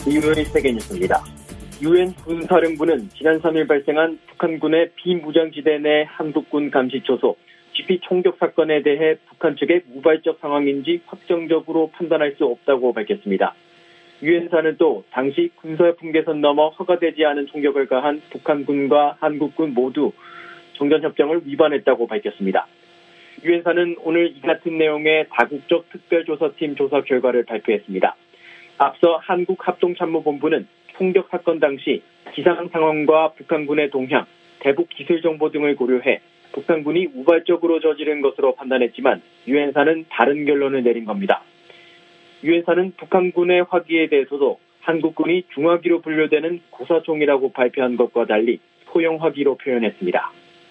이후의 세계뉴스입니다. 유엔 군사령부는 지난 3일 발생한 북한군의 비무장지대 내 한국군 감시초소 GP 총격 사건에 대해 북한 측의 우발적 상황인지 확정적으로 판단할 수 없다고 밝혔습니다. 유엔사는 또 당시 군사풍계선 넘어 허가되지 않은 총격을 가한 북한군과 한국군 모두 정전협정을 위반했다고 밝혔습니다. 유엔사는 오늘 이 같은 내용의 다국적 특별조사팀 조사 결과를 발표했습니다. 앞서 한국합동참모본부는 총격 사건 당시 기상 상황과 북한군의 동향, 대북 기술 정보 등을 고려해 북한군이 우발적으로 저지른 것으로 판단했지만 유엔사는 다른 결론을 내린 겁니다. 유엔사는 북한군의 화기에 대해서도 한국군이 중화기로 분류되는 고사총이라고 발표한 것과 달리 소형 화기로 표현했습니다.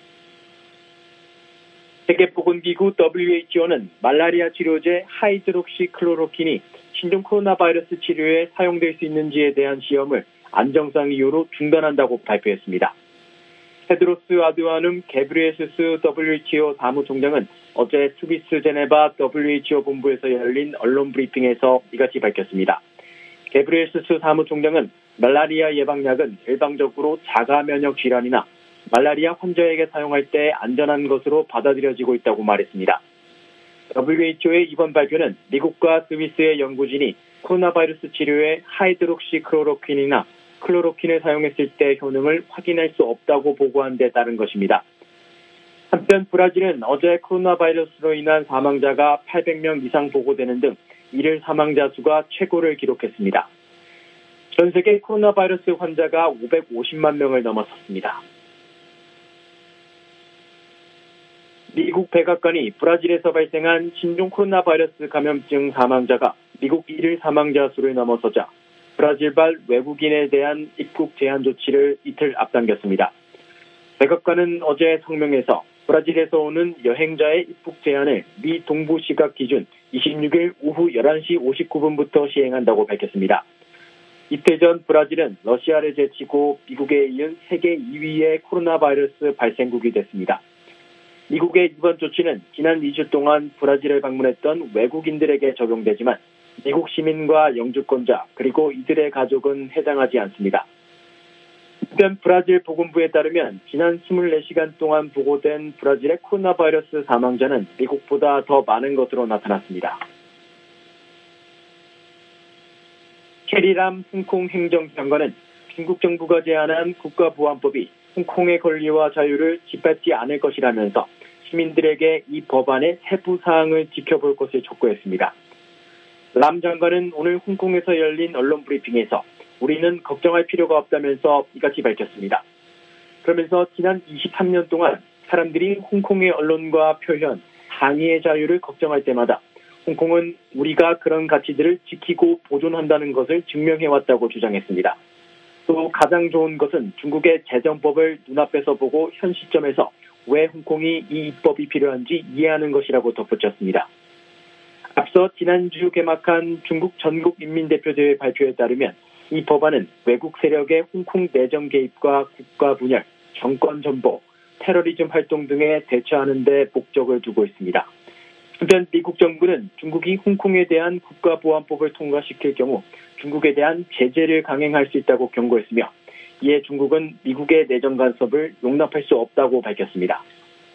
세계보건기구 WHO는 말라리아 치료제 하이드록시클로로킨이 신종 코로나 바이러스 치료에 사용될 수 있는지에 대한 시험을 안정성 이유로 중단한다고 발표했습니다. 테드로스 아드하눔 게브리에수스 WHO 사무총장은 어제 스위스 제네바 WHO 본부에서 열린 언론 브리핑에서 이같이 밝혔습니다. 게브리에수스 사무총장은 말라리아 예방약은 일방적으로 자가 면역 질환이나 말라리아 환자에게 사용할 때 안전한 것으로 받아들여지고 있다고 말했습니다. WHO의 이번 발표는 미국과 스위스의 연구진이 코로나 바이러스 치료에 하이드록시클로로킨이나 클로로킨을 사용했을 때 효능을 확인할 수 없다고 보고한 데 따른 것입니다. 한편 브라질은 어제 코로나 바이러스로 인한 사망자가 800명 이상 보고되는 등 일일 사망자 수가 최고를 기록했습니다. 전 세계 코로나 바이러스 환자가 550만 명을 넘어섰습니다. 미국 백악관이 브라질에서 발생한 신종 코로나 바이러스 감염증 사망자가 미국 일일 사망자 수를 넘어서자 브라질발 외국인에 대한 입국 제한 조치를 이틀 앞당겼습니다. 백악관은 어제 성명에서 브라질에서 오는 여행자의 입국 제한을 미 동부 시각 기준 26일 오후 11시 59분부터 시행한다고 밝혔습니다. 이틀 전 브라질은 러시아를 제치고 미국에 이은 세계 2위의 코로나 바이러스 발생국이 됐습니다. 미국의 이번 조치는 지난 2주 동안 브라질을 방문했던 외국인들에게 적용되지만 미국 시민과 영주권자 그리고 이들의 가족은 해당하지 않습니다. 한편 브라질 보건부에 따르면 지난 24시간 동안 보고된 브라질의 코로나 바이러스 사망자는 미국보다 더 많은 것으로 나타났습니다. 캐리람 홍콩 행정장관은 중국 정부가 제안한 국가보안법이 홍콩의 권리와 자유를 짓밟지 않을 것이라면서 시민들에게 이 법안의 세부 사항을 지켜볼 것을 촉구했습니다. 람 장관은 오늘 홍콩에서 열린 언론 브리핑에서 우리는 걱정할 필요가 없다면서 이같이 밝혔습니다. 그러면서 지난 23년 동안 사람들이 홍콩의 언론과 표현, 항의의 자유를 걱정할 때마다 홍콩은 우리가 그런 가치들을 지키고 보존한다는 것을 증명해왔다고 주장했습니다. 또 가장 좋은 것은 중국의 재정법을 눈앞에서 보고 현 시점에서 왜 홍콩이 이 입법이 필요한지 이해하는 것이라고 덧붙였습니다. 앞서 지난주 개막한 중국 전국인민대표대회 발표에 따르면 이 법안은 외국 세력의 홍콩 내정 개입과 국가 분열, 정권 전보, 테러리즘 활동 등에 대처하는 데 목적을 두고 있습니다. 한편 미국 정부는 중국이 홍콩에 대한 국가보안법을 통과시킬 경우 중국에 대한 제재를 강행할 수 있다고 경고했으며 이에 중국은 미국의 내정 간섭을 용납할 수 없다고 밝혔습니다.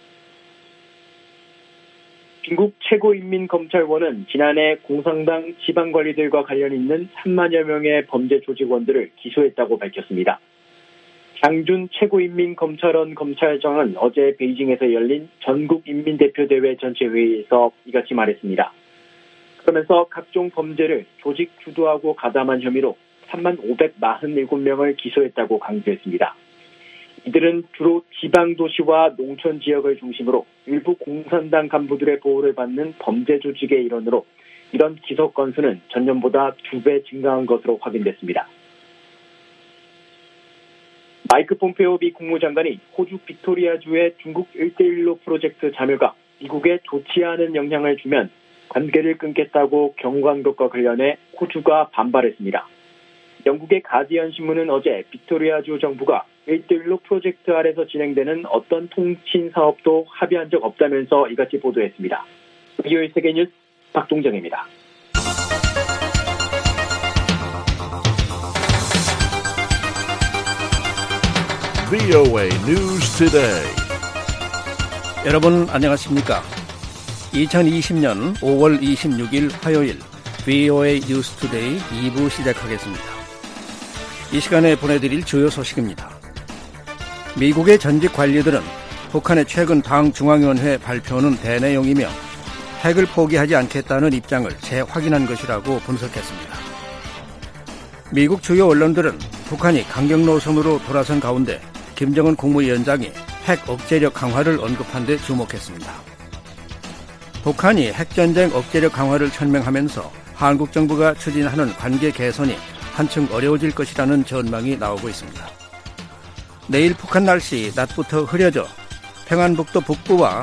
중국 최고인민검찰원은 지난해 공산당 지방관리들과 관련 있는 3만여 명의 범죄 조직원들을 기소했다고 밝혔습니다. 장준 최고인민검찰원 검찰청은 어제 베이징에서 열린 전국인민대표대회 전체회의에서 이같이 말했습니다. 그러면서 각종 범죄를 조직 주도하고 가담한 혐의로 3547명을 기소했다고 강조했습니다. 이들은 주로 지방도시와 농촌 지역을 중심으로 일부 공산당 간부들의 보호를 받는 범죄 조직의 일원으로 이런 기소 건수는 전년보다 2배 증가한 것으로 확인됐습니다. 마이크 폼페오 미 국무장관이 호주 빅토리아주의 중국 1:1로 프로젝트 참여가 미국에 좋지 않은 영향을 주면 관계를 끊겠다고 경고한 것과 관련해 호주가 반발했습니다. 영국의 가디언 신문은 어제 빅토리아주 정부가 1:1로 프로젝트 아래서 진행되는 어떤 통신 사업도 합의한 적 없다면서 이같이 보도했습니다. VOA 세계뉴스 박동정입니다. VOA News Today. 여러분 안녕하십니까? 2020년 5월 26일 화요일 VOA News Today 2부 시작하겠습니다. 이 시간에 보내드릴 주요 소식입니다. 미국의 전직 관리들은 북한의 최근 당 중앙위원회 발표는 대내용이며 핵을 포기하지 않겠다는 입장을 재확인한 것이라고 분석했습니다. 미국 주요 언론들은 북한이 강경 노선으로 돌아선 가운데 김정은 국무위원장이 핵 억제력 강화를 언급한 데 주목했습니다. 북한이 핵전쟁 억제력 강화를 천명하면서 한국 정부가 추진하는 관계 개선이 한층 어려워질 것이라는 전망이 나오고 있습니다. 내일 북한 날씨 낮부터 흐려져 평안북도 북부와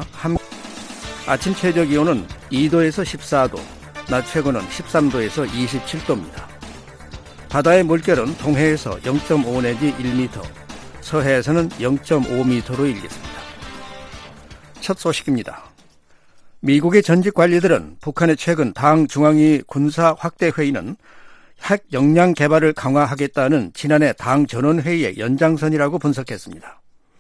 아침 최저 기온은 2도에서 14도, 낮 최고는 13도에서 27도입니다. 바다의 물결은 동해에서 0.5 내지 1m, 서해에서는 0.5m로 일겠습니다. 첫 소식입니다. 미국의 전직 관리들은 북한의 최근 당 중앙위 군사 확대 회의는 핵 역량 개발을 강화하겠다는 지난해 당 전원회의의 연장선이라고 분석했습니다.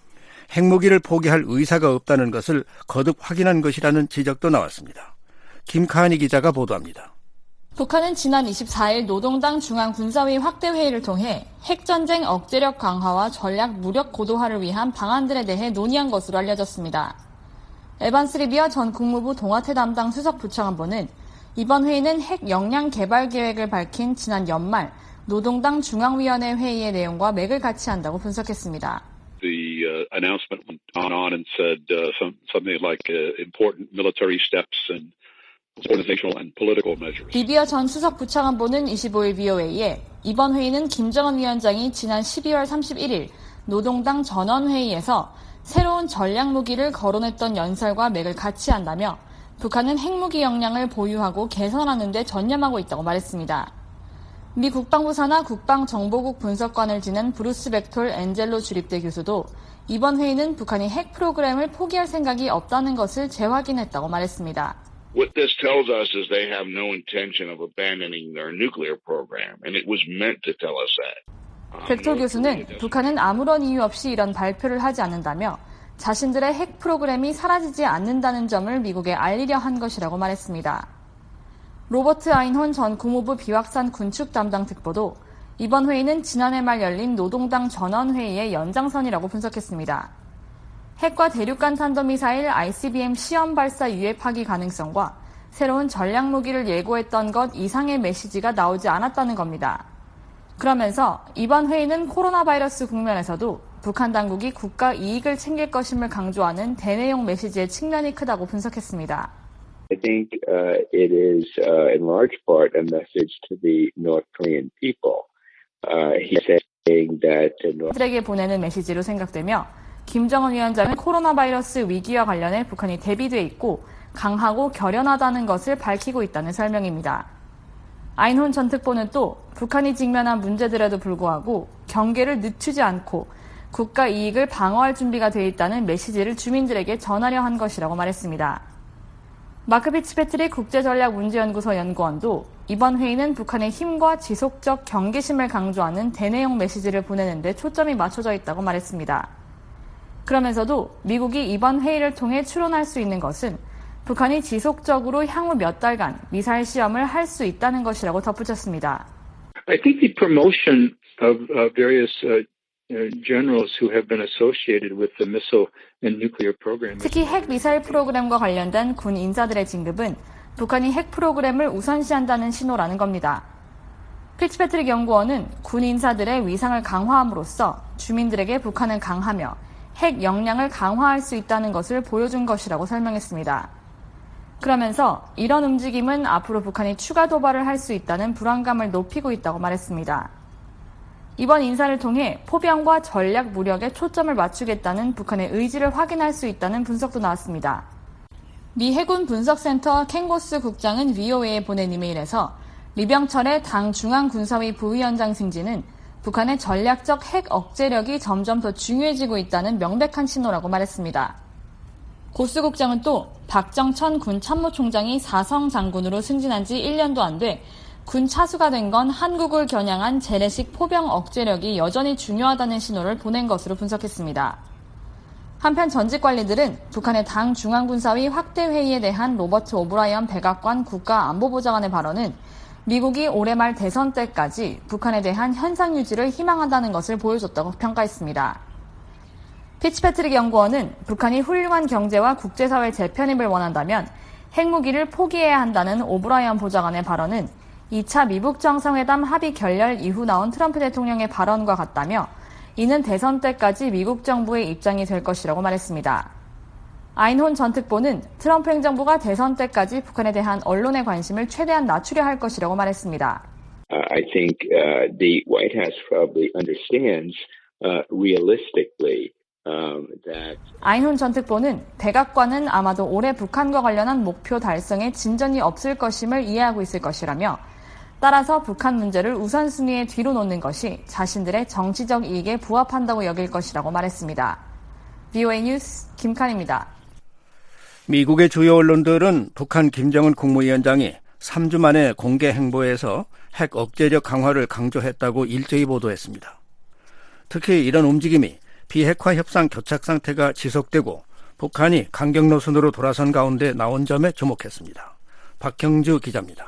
핵무기를 포기할 의사가 없다는 것을 거듭 확인한 것이라는 지적도 나왔습니다. 김카은이 기자가 보도합니다. 북한은 지난 24일 노동당 중앙군사회의 확대회의를 통해 핵전쟁 억제력 강화와 전략 무력 고도화를 위한 방안들에 대해 논의한 것으로 알려졌습니다. 에반스 리비어 전 국무부 동아태 담당 수석 부차관보는 이번 회의는 핵 역량 개발 계획을 밝힌 지난 연말 노동당 중앙위원회 회의의 내용과 맥을 같이 한다고 분석했습니다. The announcement went on and said something like important military steps and organizational and political measures. 리비어 전 수석 부차관보는 25일 VOA에 이번 회의는 김정은 위원장이 지난 12월 31일 노동당 전원회의에서 새로운 전략 무기를 거론했던 연설과 맥을 같이 한다며 북한은 핵무기 역량을 보유하고 개선하는 데 전념하고 있다고 말했습니다. 미 국방부 산하 국방정보국 분석관을 지낸 브루스 벡톨 엔젤로 주립대 교수도 이번 회의는 북한이 핵 프로그램을 포기할 생각이 없다는 것을 재확인했다고 말했습니다. What this tells us is they have no intention of abandoning their nuclear program, and it was meant to tell us that. 벡톨 교수는 북한은 아무런 이유 없이 이런 발표를 하지 않는다며 자신들의 핵 프로그램이 사라지지 않는다는 점을 미국에 알리려 한 것이라고 말했습니다. 로버트 아인혼 전 국무부 비확산 군축 담당 특보도 이번 회의는 지난해 말 열린 노동당 전원회의의 연장선이라고 분석했습니다. 핵과 대륙간 탄도미사일 ICBM 시험 발사 유예 파기 가능성과 새로운 전략 무기를 예고했던 것 이상의 메시지가 나오지 않았다는 겁니다. 그러면서 이번 회의는 코로나 바이러스 국면에서도 북한 당국이 국가 이익을 챙길 것임을 강조하는 대내용 메시지의 측면이 크다고 분석했습니다. I think it is in large part a message to the North Korean people. He's saying that 들에게 보내는 메시지로 생각되며 김정은 위원장은 코로나 바이러스 위기와 관련해 북한이 대비돼 있고 강하고 결연하다는 것을 밝히고 있다는 설명입니다. 아인혼 전 특보는 또 북한이 직면한 문제들에도 불구하고 경계를 늦추지 않고 국가 이익을 방어할 준비가 돼 있다는 메시지를 주민들에게 전하려 한 것이라고 말했습니다. 마크 피츠패트릭 국제전략문제연구소 연구원도 이번 회의는 북한의 힘과 지속적 경계심을 강조하는 대내용 메시지를 보내는 데 초점이 맞춰져 있다고 말했습니다. 그러면서도 미국이 이번 회의를 통해 추론할 수 있는 것은 북한이 지속적으로 향후 몇 달간 미사일 시험을 할 수 있다는 것이라고 덧붙였습니다. I think the promotion of various generals who have been associated with the missile and nuclear program. 특히 핵 미사일 프로그램과 관련된 군 인사들의 진급은 북한이 핵 프로그램을 우선시한다는 신호라는 겁니다. 피츠패트릭 연구원은 군 인사들의 위상을 강화함으로써 주민들에게 북한은 강하며 핵 역량을 강화할 수 있다는 것을 보여준 것이라고 설명했습니다. 그러면서 이런 움직임은 앞으로 북한이 추가 도발을 할 수 있다는 불안감을 높이고 있다고 말했습니다. 이번 인사를 통해 포병과 전략 무력에 초점을 맞추겠다는 북한의 의지를 확인할 수 있다는 분석도 나왔습니다. 미 해군 분석센터 켄고스 국장은 VOA에 보낸 이메일에서 리병철의 당 중앙군사위 부위원장 승진은 북한의 전략적 핵 억제력이 점점 더 중요해지고 있다는 명백한 신호라고 말했습니다. 고스 국장은 또 박정천 군 참모총장이 사성 장군으로 승진한 지 1년도 안 돼 군 차수가 된 건 한국을 겨냥한 재래식 포병 억제력이 여전히 중요하다는 신호를 보낸 것으로 분석했습니다. 한편 전직 관리들은 북한의 당 중앙군사위 확대회의에 대한 로버트 오브라이언 백악관 국가안보보좌관의 발언은 미국이 올해 말 대선 때까지 북한에 대한 현상 유지를 희망한다는 것을 보여줬다고 평가했습니다. 피츠패트릭 연구원은 북한이 훌륭한 경제와 국제사회 재편입을 원한다면 핵무기를 포기해야 한다는 오브라이언 보좌관의 발언은 2차 미북 정상회담 합의 결렬 이후 나온 트럼프 대통령의 발언과 같다며 이는 대선 때까지 미국 정부의 입장이 될 것이라고 말했습니다. 아인혼 전 특보는 트럼프 행정부가 대선 때까지 북한에 대한 언론의 관심을 최대한 낮추려 할 것이라고 말했습니다. I think the White House probably understands realistically that 아인혼 전 특보는 백악관은 아마도 올해 북한과 관련한 목표 달성에 진전이 없을 것임을 이해하고 있을 것이라며 따라서 북한 문제를 우선순위에 뒤로 놓는 것이 자신들의 정치적 이익에 부합한다고 여길 것이라고 말했습니다. VOA 뉴스 김칸입니다. 미국의 주요 언론들은 북한 김정은 국무위원장이 3주 만에 공개 행보에서 핵 억제력 강화를 강조했다고 일제히 보도했습니다. 특히 이런 움직임이 비핵화 협상 교착 상태가 지속되고 북한이 강경 노선으로 돌아선 가운데 나온 점에 주목했습니다. 박형주 기자입니다.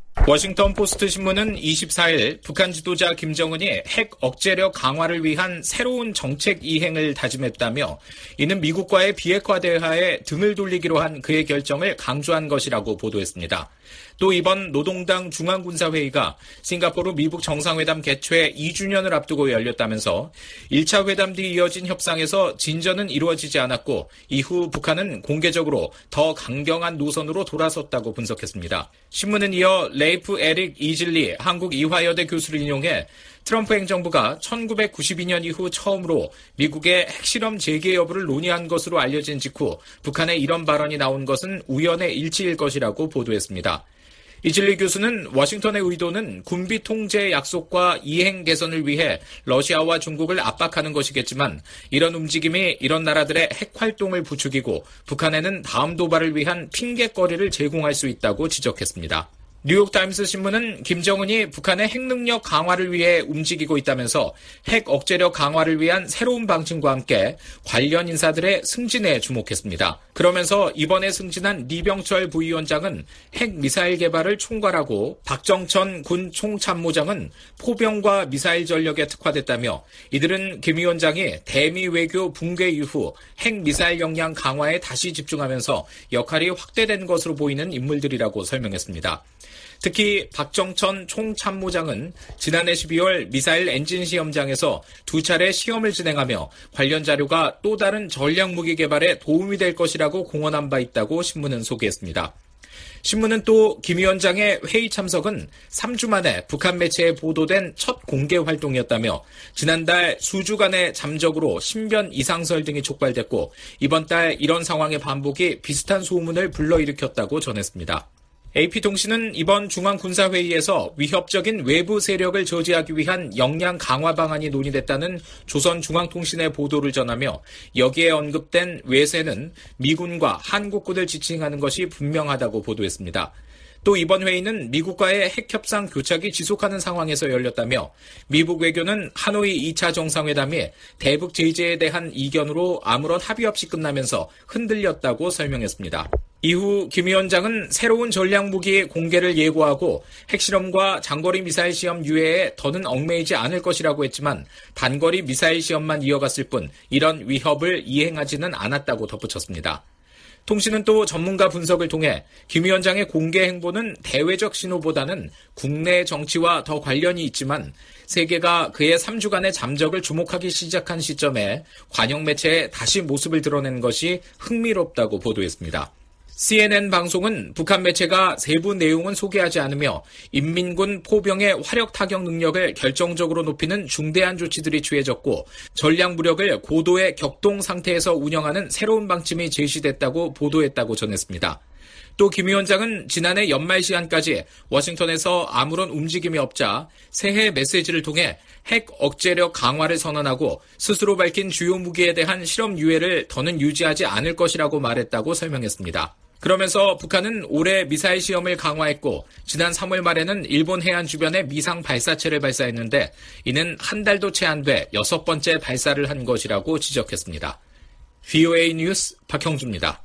워싱턴 포스트 신문은 24일 북한 지도자 김정은이 핵 억제력 강화를 위한 새로운 정책 이행을 다짐했다며 이는 미국과의 비핵화 대화에 등을 돌리기로 한 그의 결정을 강조한 것이라고 보도했습니다. 또 이번 노동당 중앙군사회의가 싱가포르 미북 정상회담 개최 2주년을 앞두고 열렸다면서 1차 회담 뒤 이어진 협상에서 진전은 이루어지지 않았고 이후 북한은 공개적으로 더 강경한 노선으로 돌아섰다고 분석했습니다. 신문은 이어 레이프 에릭 이즐리 한국 이화여대 교수를 인용해 트럼프 행정부가 1992년 이후 처음으로 미국의 핵실험 재개 여부를 논의한 것으로 알려진 직후 북한의 이런 발언이 나온 것은 우연의 일치일 것이라고 보도했습니다. 이즐리 교수는 워싱턴의 의도는 군비 통제 약속과 이행 개선을 위해 러시아와 중국을 압박하는 것이겠지만 이런 움직임이 이런 나라들의 핵 활동을 부추기고 북한에는 다음 도발을 위한 핑계거리를 제공할 수 있다고 지적했습니다. 뉴욕타임스 신문은 김정은이 북한의 핵능력 강화를 위해 움직이고 있다면서 핵 억제력 강화를 위한 새로운 방침과 함께 관련 인사들의 승진에 주목했습니다. 그러면서 이번에 승진한 리병철 부위원장은 핵미사일 개발을 총괄하고 박정천 군 총참모장은 포병과 미사일 전력에 특화됐다며 이들은 김 위원장이 대미 외교 붕괴 이후 핵미사일 역량 강화에 다시 집중하면서 역할이 확대된 것으로 보이는 인물들이라고 설명했습니다. 특히 박정천 총참모장은 지난해 12월 미사일 엔진 시험장에서 2차례 시험을 진행하며 관련 자료가 또 다른 전략무기 개발에 도움이 될 것이라고 공언한 바 있다고 신문은 소개했습니다. 신문은 또 김 위원장의 회의 참석은 3주 만에 북한 매체에 보도된 첫 공개 활동이었다며 지난달 수주간의 잠적으로 신변 이상설 등이 촉발됐고 이번 달 이런 상황의 반복이 비슷한 소문을 불러일으켰다고 전했습니다. AP통신은 이번 중앙군사회의에서 위협적인 외부 세력을 저지하기 위한 역량 강화 방안이 논의됐다는 조선중앙통신의 보도를 전하며 여기에 언급된 외세는 미군과 한국군을 지칭하는 것이 분명하다고 보도했습니다. 또 이번 회의는 미국과의 핵협상 교착이 지속하는 상황에서 열렸다며 미국 외교는 하노이 2차 정상회담이 대북 제재에 대한 이견으로 아무런 합의 없이 끝나면서 흔들렸다고 설명했습니다. 이후 김 위원장은 새로운 전략무기의 공개를 예고하고 핵실험과 장거리 미사일 시험 유예에 더는 얽매이지 않을 것이라고 했지만 단거리 미사일 시험만 이어갔을 뿐 이런 위협을 이행하지는 않았다고 덧붙였습니다. 통신은 또 전문가 분석을 통해 김 위원장의 공개 행보는 대외적 신호보다는 국내 정치와 더 관련이 있지만 세계가 그의 3주간의 잠적을 주목하기 시작한 시점에 관영 매체에 다시 모습을 드러낸 것이 흥미롭다고 보도했습니다. CNN 방송은 북한 매체가 세부 내용은 소개하지 않으며 인민군 포병의 화력 타격 능력을 결정적으로 높이는 중대한 조치들이 취해졌고 전략 무력을 고도의 격동 상태에서 운영하는 새로운 방침이 제시됐다고 보도했다고 전했습니다. 또 김 위원장은 지난해 연말 시한까지 워싱턴에서 아무런 움직임이 없자 새해 메시지를 통해 핵 억제력 강화를 선언하고 스스로 밝힌 주요 무기에 대한 실험 유예를 더는 유지하지 않을 것이라고 말했다고 설명했습니다. 그러면서 북한은 올해 미사일 시험을 강화했고 지난 3월 말에는 일본 해안 주변에 미상 발사체를 발사했는데 이는 한 달도 채 안 돼 6번째 발사를 한 것이라고 지적했습니다. VOA 뉴스 박형주입니다.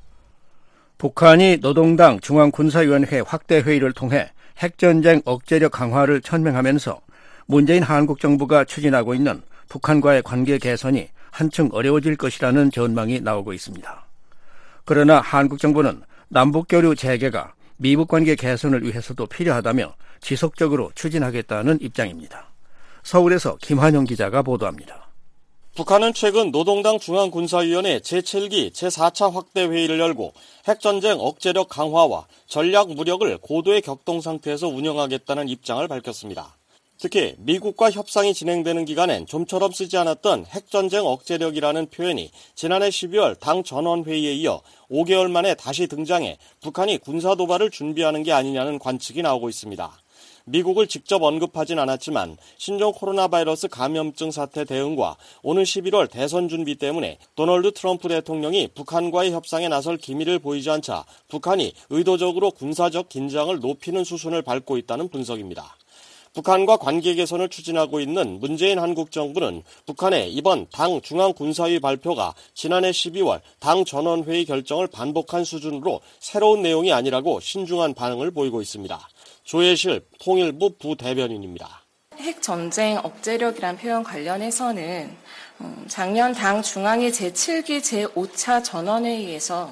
북한이 노동당 중앙군사위원회 확대 회의를 통해 핵전쟁 억제력 강화를 천명하면서 문재인 한국 정부가 추진하고 있는 북한과의 관계 개선이 한층 어려워질 것이라는 전망이 나오고 있습니다. 그러나 한국 정부는 남북교류 재개가 미북 관계 개선을 위해서도 필요하다며 지속적으로 추진하겠다는 입장입니다. 서울에서 김환영 기자가 보도합니다. 북한은 최근 노동당 중앙군사위원회 제7기 제4차 확대회의를 열고 핵전쟁 억제력 강화와 전략 무력을 고도의 격동 상태에서 운영하겠다는 입장을 밝혔습니다. 특히 미국과 협상이 진행되는 기간엔 좀처럼 쓰지 않았던 핵전쟁 억제력이라는 표현이 지난해 12월 당 전원회의에 이어 5개월 만에 다시 등장해 북한이 군사도발을 준비하는 게 아니냐는 관측이 나오고 있습니다. 미국을 직접 언급하진 않았지만 신종 코로나 바이러스 감염증 사태 대응과 오는 11월 대선 준비 때문에 도널드 트럼프 대통령이 북한과의 협상에 나설 기미를 보이지 않자 북한이 의도적으로 군사적 긴장을 높이는 수순을 밟고 있다는 분석입니다. 북한과 관계 개선을 추진하고 있는 문재인 한국 정부는 북한의 이번 당 중앙군사위 발표가 지난해 12월 당 전원회의 결정을 반복한 수준으로 새로운 내용이 아니라고 신중한 반응을 보이고 있습니다. 조혜실 통일부 부대변인입니다. 핵전쟁 억제력이란 표현 관련해서는 작년 당 중앙위 제7기 제5차 전원회의에서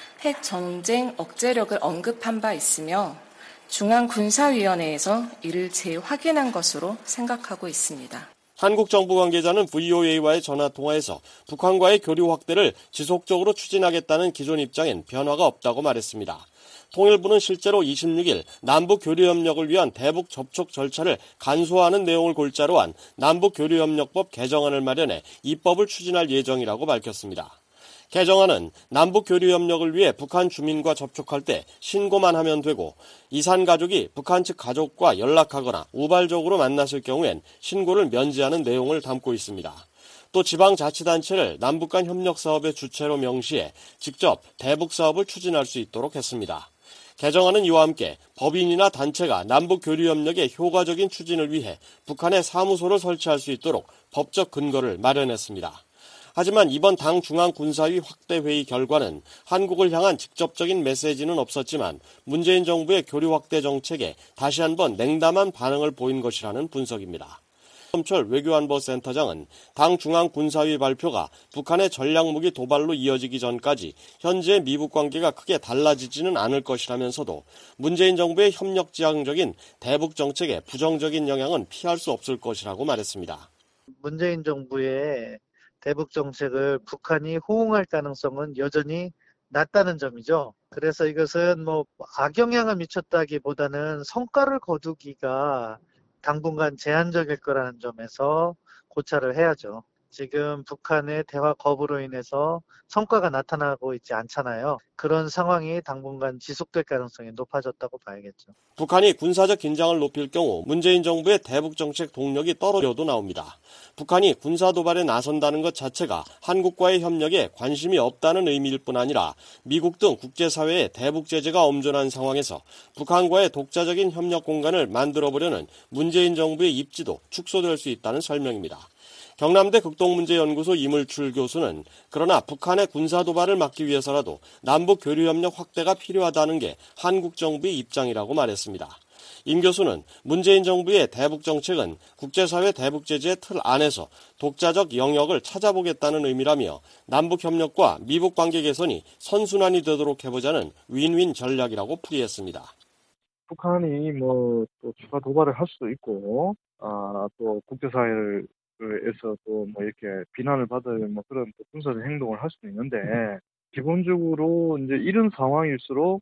핵전쟁 억제력을 언급한 바 있으며 중앙군사위원회에서 이를 재확인한 것으로 생각하고 있습니다. 한국 정부 관계자는 VOA와의 전화통화에서 북한과의 교류 확대를 지속적으로 추진하겠다는 기존 입장엔 변화가 없다고 말했습니다. 통일부는 실제로 26일 남북교류협력을 위한 대북 접촉 절차를 간소화하는 내용을 골자로 한 남북교류협력법 개정안을 마련해 입법을 추진할 예정이라고 밝혔습니다. 개정안은 남북교류협력을 위해 북한 주민과 접촉할 때 신고만 하면 되고 이산 가족이 북한 측 가족과 연락하거나 우발적으로 만났을 경우엔 신고를 면제하는 내용을 담고 있습니다. 또 지방자치단체를 남북 간 협력사업의 주체로 명시해 직접 대북사업을 추진할 수 있도록 했습니다. 개정안은 이와 함께 법인이나 단체가 남북교류협력의 효과적인 추진을 위해 북한에 사무소를 설치할 수 있도록 법적 근거를 마련했습니다. 하지만 이번 당 중앙군사위 확대회의 결과는 한국을 향한 직접적인 메시지는 없었지만 문재인 정부의 교류 확대 정책에 다시 한번 냉담한 반응을 보인 것이라는 분석입니다. 김범철 외교안보센터장은 당 중앙군사위 발표가 북한의 전략무기 도발로 이어지기 전까지 현재 미북 관계가 크게 달라지지는 않을 것이라면서도 문재인 정부의 협력지향적인 대북 정책에 부정적인 영향은 피할 수 없을 것이라고 말했습니다. 문재인 정부의 대북 정책을 북한이 호응할 가능성은 여전히 낮다는 점이죠. 그래서 이것은 악영향을 미쳤다기보다는 성과를 거두기가 당분간 제한적일 거라는 점에서 고찰을 해야죠. 지금 북한의 대화 거부로 인해서 성과가 나타나고 있지 않잖아요. 그런 상황이 당분간 지속될 가능성이 높아졌다고 봐야겠죠. 북한이 군사적 긴장을 높일 경우 문재인 정부의 대북 정책 동력이 떨어져도 나옵니다. 북한이 군사 도발에 나선다는 것 자체가 한국과의 협력에 관심이 없다는 의미일 뿐 아니라 미국 등 국제사회의 대북 제재가 엄존한 상황에서 북한과의 독자적인 협력 공간을 만들어보려는 문재인 정부의 입지도 축소될 수 있다는 설명입니다. 경남대 극동문제연구소 이물출 교수는 그러나 북한의 군사도발을 막기 위해서라도 남북교류협력 확대가 필요하다는 게 한국 정부의 입장이라고 말했습니다. 임 교수는 문재인 정부의 대북 정책은 국제사회 대북 제재의 틀 안에서 독자적 영역을 찾아보겠다는 의미라며 남북협력과 미북 관계 개선이 선순환이 되도록 해보자는 윈윈 전략이라고 풀이했습니다. 북한이 또 추가 도발을 할 수도 있고, 또 국제사회를 에서도 이렇게 비난을 받을 그런 군사적 행동을 할 수도 있는데, 기본적으로 이제 이런 상황일수록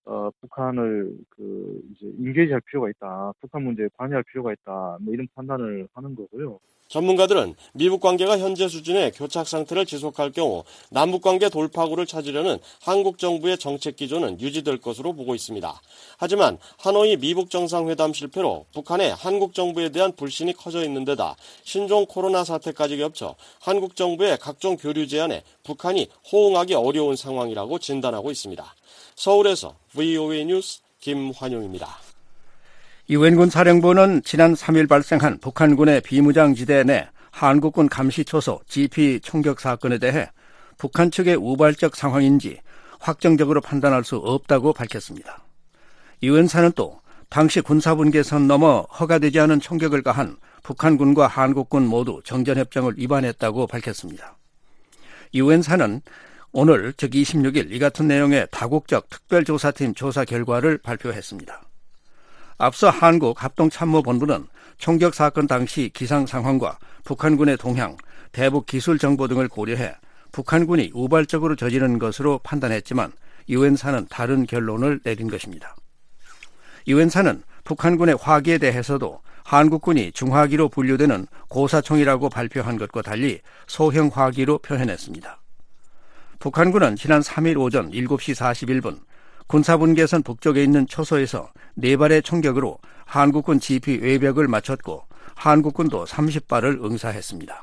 북한을 이제 인게이지할 필요가 있다, 북한 문제에 관여할 필요가 있다, 이런 판단을 하는 거고요. 전문가들은 미북 관계가 현재 수준의 교착 상태를 지속할 경우 남북 관계 돌파구를 찾으려는 한국 정부의 정책 기조는 유지될 것으로 보고 있습니다. 하지만 하노이 미북 정상회담 실패로 북한의 한국 정부에 대한 불신이 커져 있는 데다 신종 코로나 사태까지 겹쳐 한국 정부의 각종 교류 제안에 북한이 호응하기 어려운 상황이라고 진단하고 있습니다. 서울에서 VOA 뉴스 김환용입니다. 유엔군 사령부는 지난 3일 발생한 북한군의 비무장지대 내 한국군 감시초소 GP 총격 사건에 대해 북한 측의 우발적 상황인지 확정적으로 판단할 수 없다고 밝혔습니다. 유엔사는 또 당시 군사분계선 넘어 허가되지 않은 총격을 가한 북한군과 한국군 모두 정전협정을 위반했다고 밝혔습니다. 유엔사는 오늘 즉 26일 이 같은 내용의 다국적 특별조사팀 조사 결과를 발표했습니다. 앞서 한국합동참모본부는 총격 사건 당시 기상 상황과 북한군의 동향, 대북 기술 정보 등을 고려해 북한군이 우발적으로 저지른 것으로 판단했지만 유엔사는 다른 결론을 내린 것입니다. 유엔사는 북한군의 화기에 대해서도 한국군이 중화기로 분류되는 고사총이라고 발표한 것과 달리 소형 화기로 표현했습니다. 북한군은 지난 3일 오전 7시 41분 군사분계선 북쪽에 있는 초소에서 4발의 총격으로 한국군 GP 외벽을 맞췄고 한국군도 30발을 응사했습니다.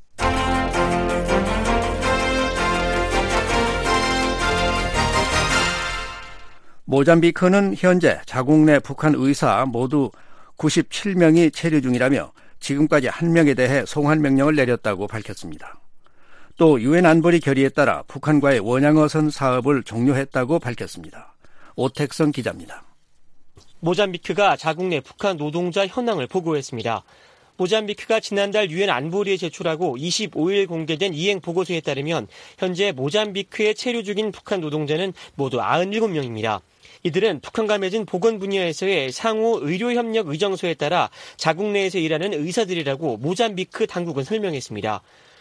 모잠비크는 현재 자국 내 북한 의사 모두 97명이 체류 중이라며 지금까지 1명에 대해 송환 명령을 내렸다고 밝혔습니다. 또 유엔 안보리 결의에 따라 북한과의 원양어선 사업을 종료했다고 밝혔습니다. 오택성 기자입니다. 모잠비크가 자국 내 북한 노동자 현황을 보고했습니다. 모잠비크가 지난달 유엔 안보리에 제출하고 25일 공개된 이행 보고서에 따르면 현재 모잠비크에 체류 중인 북한 노동자는 모두 97명입니다. 이들은 북한과 맺은 보건 분야에서의 상호 의료협력 의정서에 따라 자국 내에서 일하는 의사들이라고 모잠비크 당국은 설명했습니다.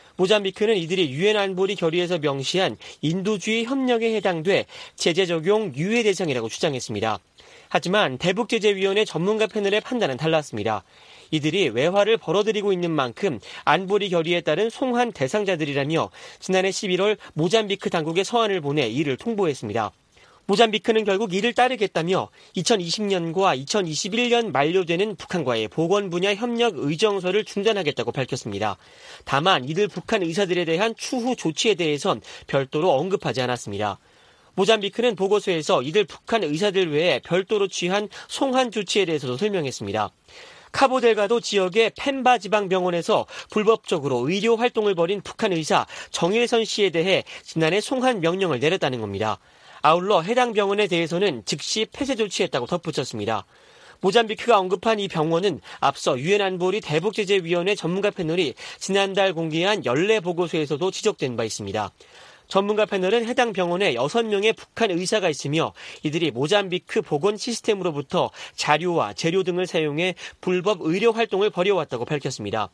모잠비크는 이들이 유엔 안보리 결의에서 명시한 인도주의 협력에 해당돼 제재 적용 유예 대상이라고 주장했습니다. 하지만 대북제재위원회 전문가 패널의 판단은 달랐습니다. 이들이 외화를 벌어들이고 있는 만큼 안보리 결의에 따른 송환 대상자들이라며 지난해 11월 모잠비크 당국에 서한을 보내 이를 통보했습니다. 모잠비크는 결국 이를 따르겠다며 2020년과 2021년 만료되는 북한과의 보건 분야 협력 의정서를 중단하겠다고 밝혔습니다. 다만 이들 북한 의사들에 대한 추후 조치에 대해선 별도로 언급하지 않았습니다. 모잠비크는 보고서에서 이들 북한 의사들 외에 별도로 취한 송환 조치에 대해서도 설명했습니다. 카보델가도 지역의 펜바 지방병원에서 불법적으로 의료 활동을 벌인 북한 의사 정일선 씨에 대해 지난해 송환 명령을 내렸다는 겁니다. 아울러 해당 병원에 대해서는 즉시 폐쇄 조치했다고 덧붙였습니다. 모잠비크가 언급한 이 병원은 앞서 유엔 안보리 대북제재위원회 전문가 패널이 지난달 공개한 연례 보고서에서도 지적된 바 있습니다. 전문가 패널은 해당 병원에 6명의 북한 의사가 있으며 이들이 모잠비크 보건 시스템으로부터 자료와 재료 등을 사용해 불법 의료 활동을 벌여왔다고 밝혔습니다.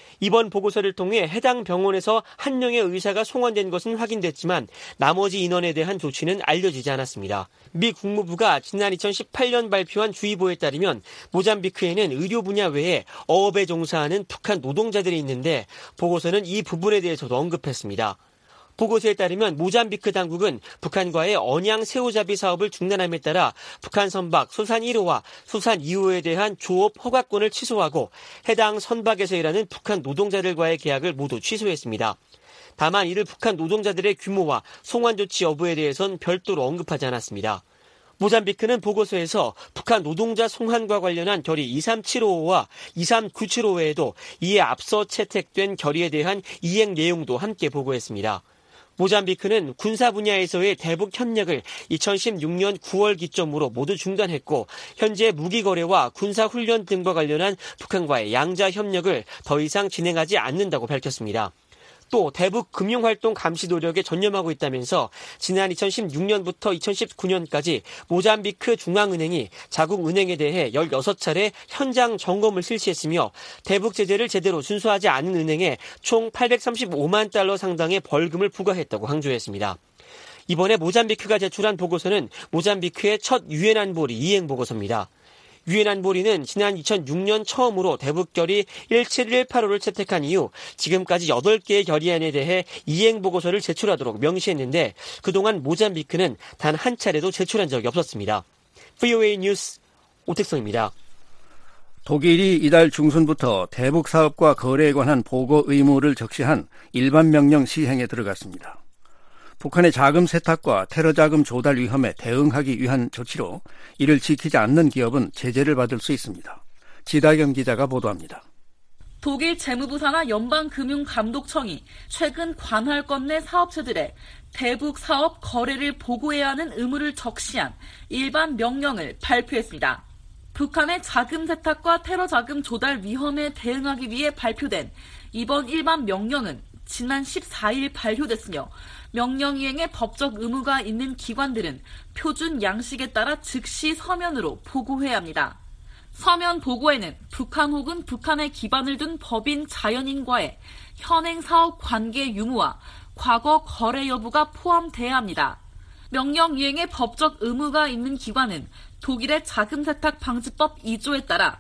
이번 보고서를 통해 해당 병원에서 1명의 의사가 송환된 것은 확인됐지만 나머지 인원에 대한 조치는 알려지지 않았습니다. 미 국무부가 지난 2018년 발표한 주의보에 따르면 모잠비크에는 의료 분야 외에 어업에 종사하는 북한 노동자들이 있는데 보고서는 이 부분에 대해서도 언급했습니다. 보고서에 따르면 모잠비크 당국은 북한과의 언양 새우잡이 사업을 중단함에 따라 북한 선박 수산 1호와 수산 2호에 대한 조업 허가권을 취소하고 해당 선박에서 일하는 북한 노동자들과의 계약을 모두 취소했습니다. 다만 이를 북한 노동자들의 규모와 송환 조치 여부에 대해선 별도로 언급하지 않았습니다. 모잠비크는 보고서에서 북한 노동자 송환과 관련한 결의 23755와 23975 외에도 이에 앞서 채택된 결의에 대한 이행 내용도 함께 보고했습니다. 모잠비크는 군사 분야에서의 대북 협력을 2016년 9월 기점으로 모두 중단했고 현재 무기 거래와 군사 훈련 등과 관련한 북한과의 양자 협력을 더 이상 진행하지 않는다고 밝혔습니다. 또 대북 금융활동 감시 노력에 전념하고 있다면서 지난 2016년부터 2019년까지 모잠비크 중앙은행이 자국 은행에 대해 16차례 현장 점검을 실시했으며 대북 제재를 제대로 준수하지 않은 은행에 총 835만 달러 상당의 벌금을 부과했다고 강조했습니다. 이번에 모잠비크가 제출한 보고서는 모잠비크의 첫 유엔 안보리 이행 보고서입니다. 유엔 안보리는 지난 2006년 처음으로 대북결의 17185를 채택한 이후 지금까지 8개의 결의안에 대해 이행보고서를 제출하도록 명시했는데 그동안 모잠비크는 단 한 차례도 제출한 적이 없었습니다. VOA 뉴스 오택성입니다. 독일이 이달 중순부터 대북 사업과 거래에 관한 보고 의무를 적시한 일반 명령 시행에 들어갔습니다. 북한의 자금 세탁과 테러 자금 조달 위험에 대응하기 위한 조치로 이를 지키지 않는 기업은 제재를 받을 수 있습니다. 지다경 기자가 보도합니다. 독일 재무부 산하 연방금융감독청이 최근 관할권 내 사업체들의 대북 사업 거래를 보고해야 하는 의무를 적시한 일반 명령을 발표했습니다. 북한의 자금 세탁과 테러 자금 조달 위험에 대응하기 위해 발표된 이번 일반 명령은 지난 14일 발효됐으며 명령 이행에 법적 의무가 있는 기관들은 표준 양식에 따라 즉시 서면으로 보고해야 합니다. 서면 보고에는 북한 혹은 북한에 기반을 둔 법인 자연인과의 현행 사업 관계 유무와 과거 거래 여부가 포함돼야 합니다. 명령 이행에 법적 의무가 있는 기관은 독일의 자금세탁 방지법 2조에 따라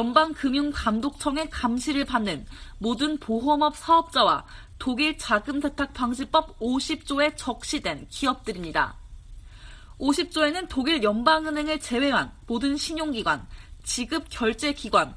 연방금융감독청의 감시를 받는 모든 보험업 사업자와 독일 자금세탁 방지법 50조에 적시된 기업들입니다. 50조에는 독일 연방은행을 제외한 모든 신용기관, 지급결제기관,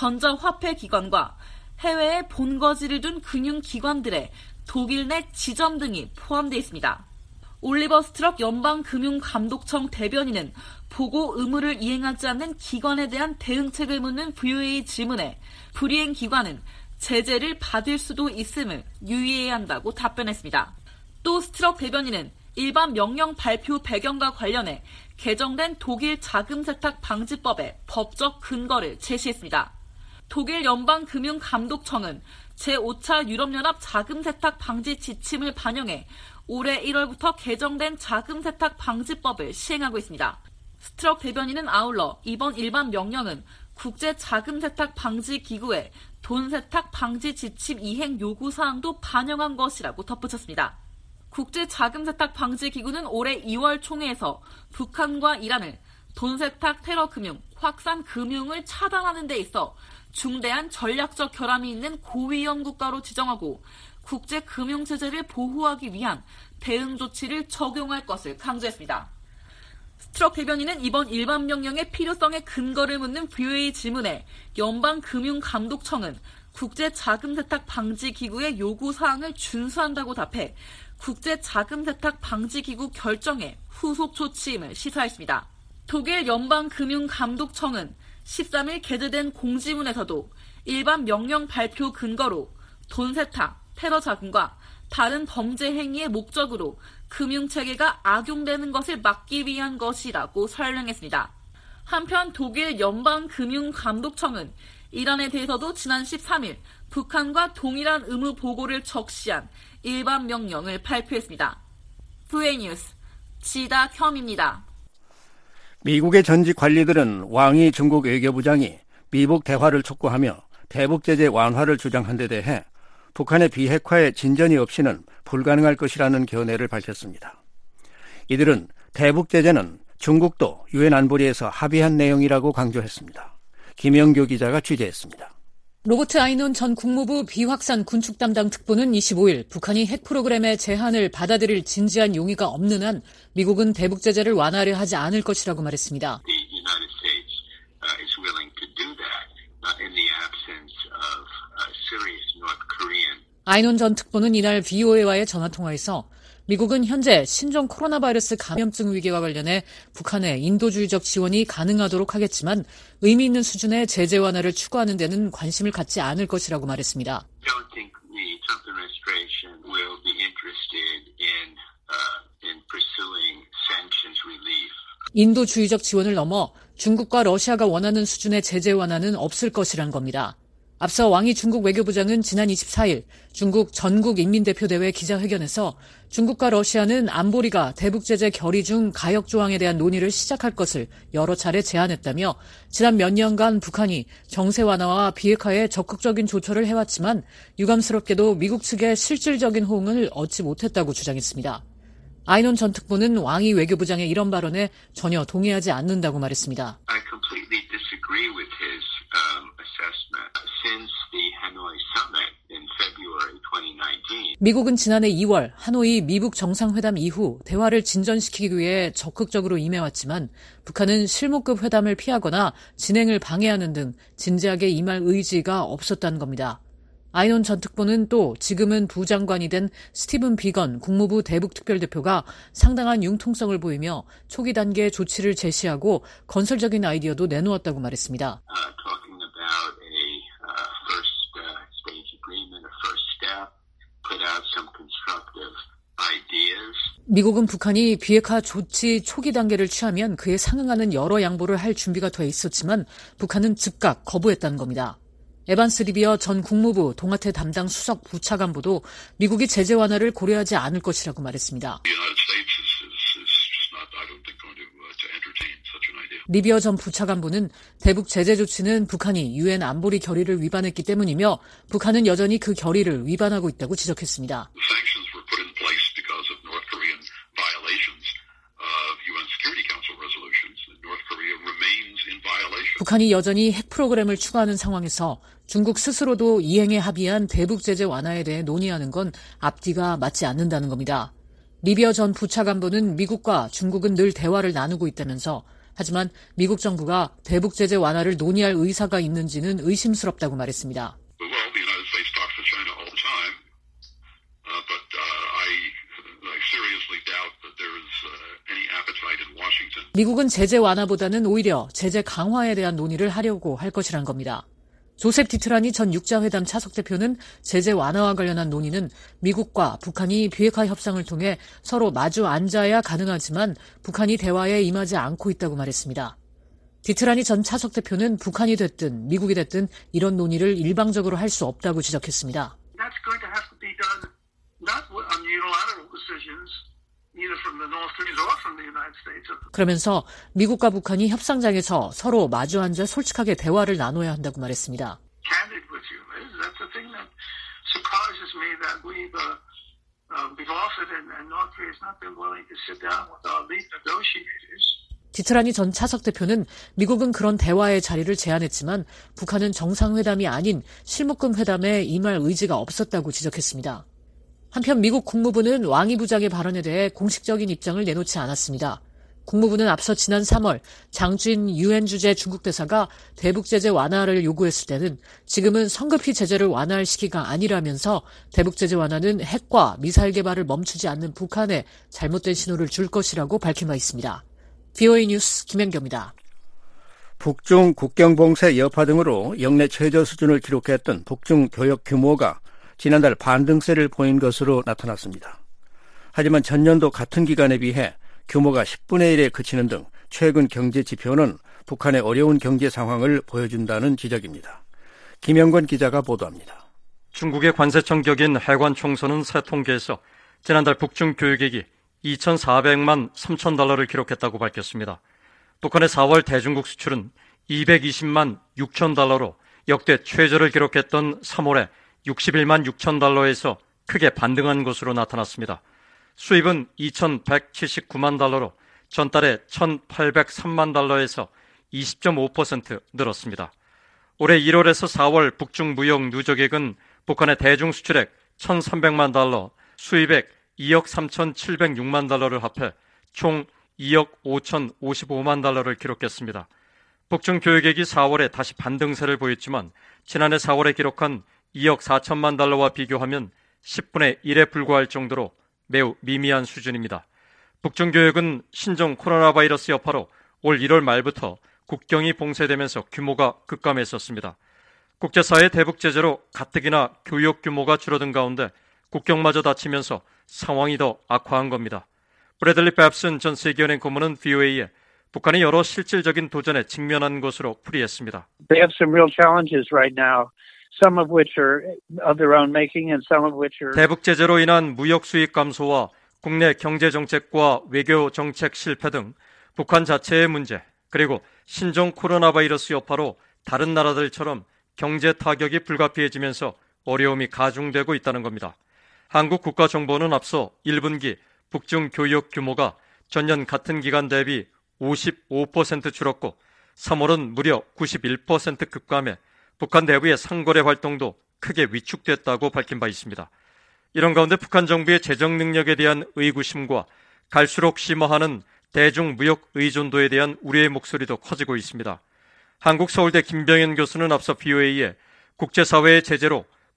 전자화폐기관과 해외에 본거지를 둔 금융기관들의 독일 내 지점 등이 포함되어 있습니다. 올리버 스트럭 연방금융감독청 대변인은 보고 의무를 이행하지 않는 기관에 대한 대응책을 묻는 VOA 질문에 불이행 기관은 제재를 받을 수도 있음을 유의해야 한다고 답변했습니다. 또 스트럭 대변인은 일반 명령 발표 배경과 관련해 개정된 독일 자금세탁 방지법의 법적 근거를 제시했습니다. 독일 연방금융감독청은 제5차 유럽연합 자금세탁 방지 지침을 반영해 올해 1월부터 개정된 자금세탁 방지법을 시행하고 있습니다. 스트럭 대변인은 아울러 이번 일반 명령은 국제 자금세탁 방지 기구의 돈 세탁 방지 지침 이행 요구 사항도 반영한 것이라고 덧붙였습니다. 국제 자금세탁 방지 기구는 올해 2월 총회에서 북한과 이란을 돈 세탁 테러 금융, 확산 금융을 차단하는 데 있어 중대한 전략적 결함이 있는 고위험 국가로 지정하고 국제 금융 체제를 보호하기 위한 대응 조치를 적용할 것을 강조했습니다. 스트럭 대변인은 이번 일반 명령의 필요성에 근거를 묻는 VOA 질문에 연방금융감독청은 국제자금세탁 방지기구의 요구사항을 준수한다고 답해 국제자금세탁 방지기구 결정의 후속 조치임을 시사했습니다. 독일 연방금융감독청은 13일 게재된 공지문에서도 일반 명령 발표 근거로 돈 세탁, 테러 자금과 다른 범죄 행위의 목적으로 금융체계가 악용되는 것을 막기 위한 것이라고 설명했습니다. 한편 독일 연방금융감독청은 이란에 대해서도 지난 13일 북한과 동일한 의무 보고를 적시한 일반 명령을 발표했습니다. VOA 뉴스 지다겸입니다. 미국의 전직 관리들은 왕이 중국 외교부장이 미북 대화를 촉구하며 대북 제재 완화를 주장한 데 대해 북한의 비핵화에 진전이 없이는 불가능할 것이라는 견해를 밝혔습니다. 이들은 대북 제재는 중국도 유엔 안보리에서 합의한 내용이라고 강조했습니다. 김영교 기자가 취재했습니다. 로버트 아이논 전 국무부 비확산 군축 담당 특보는 25일 북한이 핵 프로그램의 제한을 받아들일 진지한 용의가 없는 한 미국은 대북 제재를 완화하려 하지 않을 것이라고 말했습니다. 아이논 전 특보는 이날 VOA와의 전화통화에서 미국은 현재 신종 코로나 바이러스 감염증 위기와 관련해 북한의 인도주의적 지원이 가능하도록 하겠지만 의미 있는 수준의 제재 완화를 추구하는 데는 관심을 갖지 않을 것이라고 말했습니다. 인도주의적 지원을 넘어 중국과 러시아가 원하는 수준의 제재 완화는 없을 것이란 겁니다. 앞서 왕이 중국 외교부장은 지난 24일 중국 전국인민대표대회 기자회견에서 중국과 러시아는 안보리가 대북제재 결의 중 가역 조항에 대한 논의를 시작할 것을 여러 차례 제안했다며 지난 몇 년간 북한이 정세 완화와 비핵화에 적극적인 조처를 해왔지만 유감스럽게도 미국 측의 실질적인 호응을 얻지 못했다고 주장했습니다. 아이논 전 특보는 왕이 외교부장의 이런 발언에 전혀 동의하지 않는다고 말했습니다. I completely disagree with his assessment. Since the Hanoi summit in February 2019. 미국은 지난해 2월 하노이 미북 정상회담 이후 대화를 진전시키기 위해 적극적으로 임해왔지만 북한은 실무급 회담을 피하거나 진행을 방해하는 등 진지하게 임할 의지가 없었다는 겁니다. 아이논 전 특보는 또 지금은 부장관이 된 스티븐 비건 국무부 대북특별대표가 상당한 융통성을 보이며 초기 단계 조치를 제시하고 건설적인 아이디어도 내놓았다고 말했습니다. Talking about a first stage agreement, a first step, put out some constructive ideas. 미국은 북한이 비핵화 조치 초기 단계를 취하면 그에 상응하는 여러 양보를 할 준비가 돼 있었지만 북한은 즉각 거부했다는 겁니다. 에반스 리비어 전 국무부 동아태 담당 수석 부차관보도 미국이 제재 완화를 고려하지 않을 것이라고 말했습니다. 리비어 전 부차관보는 대북 제재 조치는 북한이 유엔 안보리 결의를 위반했기 때문이며 북한은 여전히 그 결의를 위반하고 있다고 지적했습니다. 북한이 여전히 핵 프로그램을 추가하는 상황에서 중국 스스로도 이행에 합의한 대북 제재 완화에 대해 논의하는 건 앞뒤가 맞지 않는다는 겁니다. 리비어 전 부차관보는 미국과 중국은 늘 대화를 나누고 있다면서 하지만 미국 정부가 대북 제재 완화를 논의할 의사가 있는지는 의심스럽다고 말했습니다. 미국은 제재 완화보다는 오히려 제재 강화에 대한 논의를 하려고 할 것이란 겁니다. 조셉 디트라니 전 육자회담 차석 대표는 제재 완화와 관련한 논의는 미국과 북한이 비핵화 협상을 통해 서로 마주 앉아야 가능하지만 북한이 대화에 임하지 않고 있다고 말했습니다. 디트라니 전 차석 대표는 북한이 됐든 미국이 됐든 이런 논의를 일방적으로 할 수 없다고 지적했습니다. That's going to have to be done not on unilateral decisions. 그러면서 미국과 북한이 협상장에서 서로 마주 앉아 솔직하게 대화를 나눠야 한다고 말했습니다. 디트라니 전 차석 대표는 미국은 그런 대화의 자리를 제안했지만 북한은 정상회담이 아닌 실무금 회담에 임할 의지가 없었다고 지적했습니다. 한편 미국 국무부는 왕이 부장의 발언에 대해 공식적인 입장을 내놓지 않았습니다. 국무부는 앞서 지난 3월 장준 유엔 주재 중국 대사가 대북 제재 완화를 요구했을 때는 지금은 성급히 제재를 완화할 시기가 아니라면서 대북 제재 완화는 핵과 미사일 개발을 멈추지 않는 북한에 잘못된 신호를 줄 것이라고 밝힌 바 있습니다. VOA 뉴스 김현경입니다. 북중 국경 봉쇄 여파 등으로 역내 최저 수준을 기록했던 북중 교역 규모가 지난달 반등세를 보인 것으로 나타났습니다. 하지만 전년도 같은 기간에 비해 규모가 10분의 1에 그치는 등 최근 경제 지표는 북한의 어려운 경제 상황을 보여준다는 지적입니다. 김영건 기자가 보도합니다. 중국의 관세청 격인 해관총서는 새 통계에서 지난달 북중 교역액이 2,400만 3천 달러를 기록했다고 밝혔습니다. 북한의 4월 대중국 수출은 220만 6천 달러로 역대 최저를 기록했던 3월에 61만 6천 달러에서 크게 반등한 것으로 나타났습니다. 수입은 2,179만 달러로 전달에 1,803만 달러에서 20.5% 늘었습니다. 올해 1월에서 4월 북중 무역 누적액은 북한의 대중 수출액 1,300만 달러, 수입액 2억 3,706만 달러를 합해 총 2억 5,055만 달러를 기록했습니다. 북중 교역액이 4월에 다시 반등세를 보였지만 지난해 4월에 기록한 2억 4천만 달러와 비교하면 10분의 1에 불과할 정도로 매우 미미한 수준입니다. 북중 교역은 신종 코로나 바이러스 여파로 올 1월 말부터 국경이 봉쇄되면서 규모가 급감했었습니다. 국제사회의 대북 제재로 가뜩이나 교역 규모가 줄어든 가운데 국경마저 닫히면서 상황이 더 악화한 겁니다. 브래들리 팹슨 전 세계은행 고문은 VOA에 북한이 여러 실질적인 도전에 직면한 것으로 풀이했습니다. They have some real challenges right now. Some of which are of their own making and some of which are 대북 제재로 인한 무역 수입 감소와 국내 경제 정책과 외교 정책 실패 등 북한 자체의 문제, 그리고 신종 코로나 바이러스 여파로 다른 나라들처럼 경제 타격이 불가피해지면서 어려움이 가중되고 있다는 겁니다. 한국 국가정보는 앞서 1분기 북중 교역 규모가 전년 같은 기간 대비 55% 줄었고 3월은 무려 91% 급감해 북한 내부의 상거래 활동도 크게 위축됐다고 밝힌 바 있습니다. 이런 가운데 북한 정부의 재정 능력에 대한 의구심과 갈수록 심화하는 대중 무역 의존도에 대한 우려의 목소리도 커지고 있습니다. 한국 서울대 김병현 교수는 앞서 VOA에 국제사회의 제재로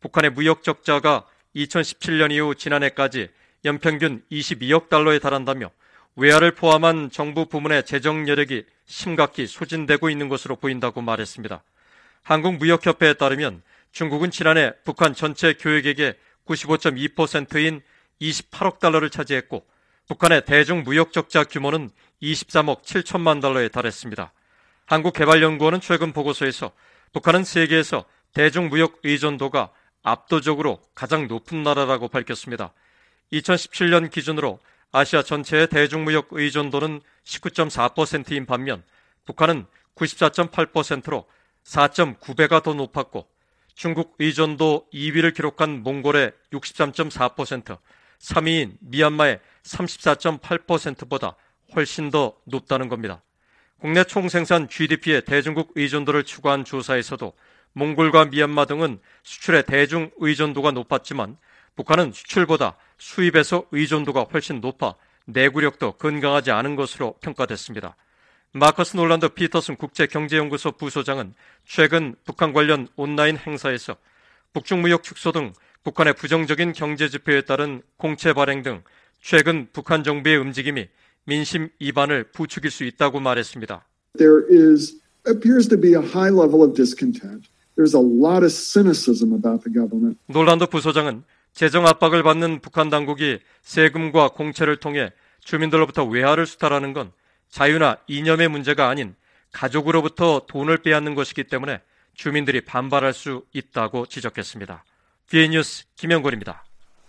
북한의 무역 적자가 2017년 이후 지난해까지 연평균 22억 달러에 달한다며 외화를 포함한 정부 부문의 재정 여력이 심각히 소진되고 있는 것으로 보인다고 말했습니다. 한국무역협회에 따르면 중국은 지난해 북한 전체 교역액의 95.2%인 28억 달러를 차지했고 북한의 대중무역 적자 규모는 23억 7천만 달러에 달했습니다. 한국개발연구원은 최근 보고서에서 북한은 세계에서 대중무역 의존도가 압도적으로 가장 높은 나라라고 밝혔습니다. 2017년 기준으로 아시아 전체의 대중무역 의존도는 19.4%인 반면 북한은 94.8%로 4.9배가 더 높았고 중국 의존도 2위를 기록한 몽골의 63.4%, 3위인 미얀마의 34.8%보다 훨씬 더 높다는 겁니다. 국내 총생산 GDP의 대중국 의존도를 추구한 조사에서도 몽골과 미얀마 등은 수출의 대중 의존도가 높았지만 북한은 수출보다 수입에서 의존도가 훨씬 높아 내구력도 건강하지 않은 것으로 평가됐습니다. 마커스 놀란드 피터슨 국제경제연구소 부소장은 최근 북한 관련 온라인 행사에서 북중무역 축소 등 북한의 부정적인 경제지표에 따른 공채 발행 등 최근 북한 정부의 움직임이 민심 이반을 부추길 수 있다고 말했습니다. There appears to be a high level of discontent. There's a lot of cynicism about the government. 놀란드 부소장은 재정 압박을 받는 북한 당국이 세금과 공채를 통해 주민들로부터 외화를 수탈하는 건 자유나 이념의 문제가 아닌 가족으로부터 돈을 빼앗는 것이기 때문에 주민들이 반발할 수 있다고 지적했습니다. BA 뉴스 김영권입니다.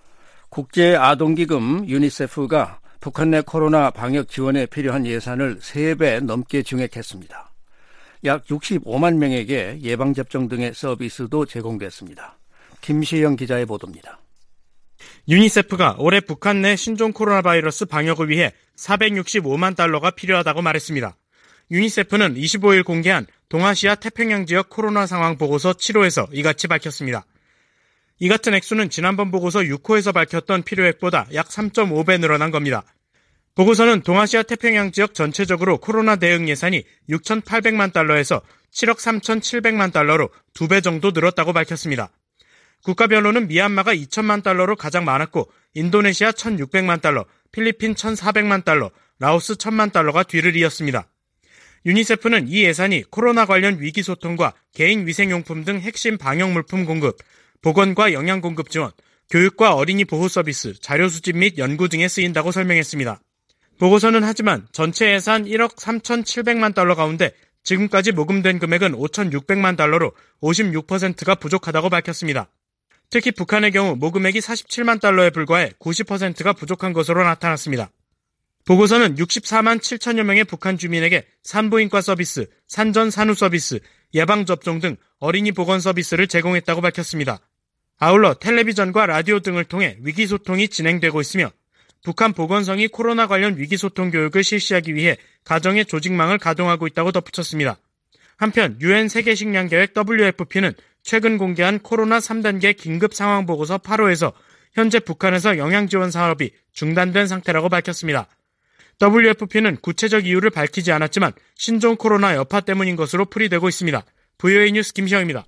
국제아동기금 유니세프가 북한 내 코로나 방역 지원에 필요한 예산을 3배 넘게 증액했습니다. 약 65만 명에게 예방접종 등의 서비스도 제공됐습니다. 김시영 기자의 보도입니다. 유니세프가 올해 북한 내 신종 코로나 바이러스 방역을 위해 465만 달러가 필요하다고 말했습니다. 유니세프는 25일 공개한 동아시아 태평양 지역 코로나 상황 보고서 7호에서 이같이 밝혔습니다. 이 같은 액수는 지난번 보고서 6호에서 밝혔던 필요액보다 약 3.5배 늘어난 겁니다. 보고서는 동아시아 태평양 지역 전체적으로 코로나 대응 예산이 6,800만 달러에서 7억 3,700만 달러로 2배 정도 늘었다고 밝혔습니다. 국가별로는 미얀마가 2천만 달러로 가장 많았고 인도네시아 1,600만 달러, 필리핀 1,400만 달러, 라오스 1,000만 달러가 뒤를 이었습니다. 유니세프는 이 예산이 코로나 관련 위기소통과 개인 위생용품 등 핵심 방역 물품 공급, 보건과 영양 공급 지원, 교육과 어린이 보호 서비스, 자료 수집 및 연구 등에 쓰인다고 설명했습니다. 보고서는 하지만 전체 예산 1억 3,700만 달러 가운데 지금까지 모금된 금액은 5,600만 달러로 56%가 부족하다고 밝혔습니다. 특히 북한의 경우 모금액이 47만 달러에 불과해 90%가 부족한 것으로 나타났습니다. 보고서는 64만 7천여 명의 북한 주민에게 산부인과 서비스, 산전 산후 서비스, 예방접종 등 어린이 보건 서비스를 제공했다고 밝혔습니다. 아울러 텔레비전과 라디오 등을 통해 위기소통이 진행되고 있으며 북한 보건성이 코로나 관련 위기소통 교육을 실시하기 위해 가정의 조직망을 가동하고 있다고 덧붙였습니다. 한편 유엔 세계식량계획 WFP는 최근 공개한 코로나 3단계 긴급상황보고서 8호에서 현재 북한에서 영양지원 사업이 중단된 상태라고 밝혔습니다. WFP는 구체적 이유를 밝히지 않았지만 신종 코로나 여파 때문인 것으로 풀이되고 있습니다. VOA 뉴스 김시영입니다.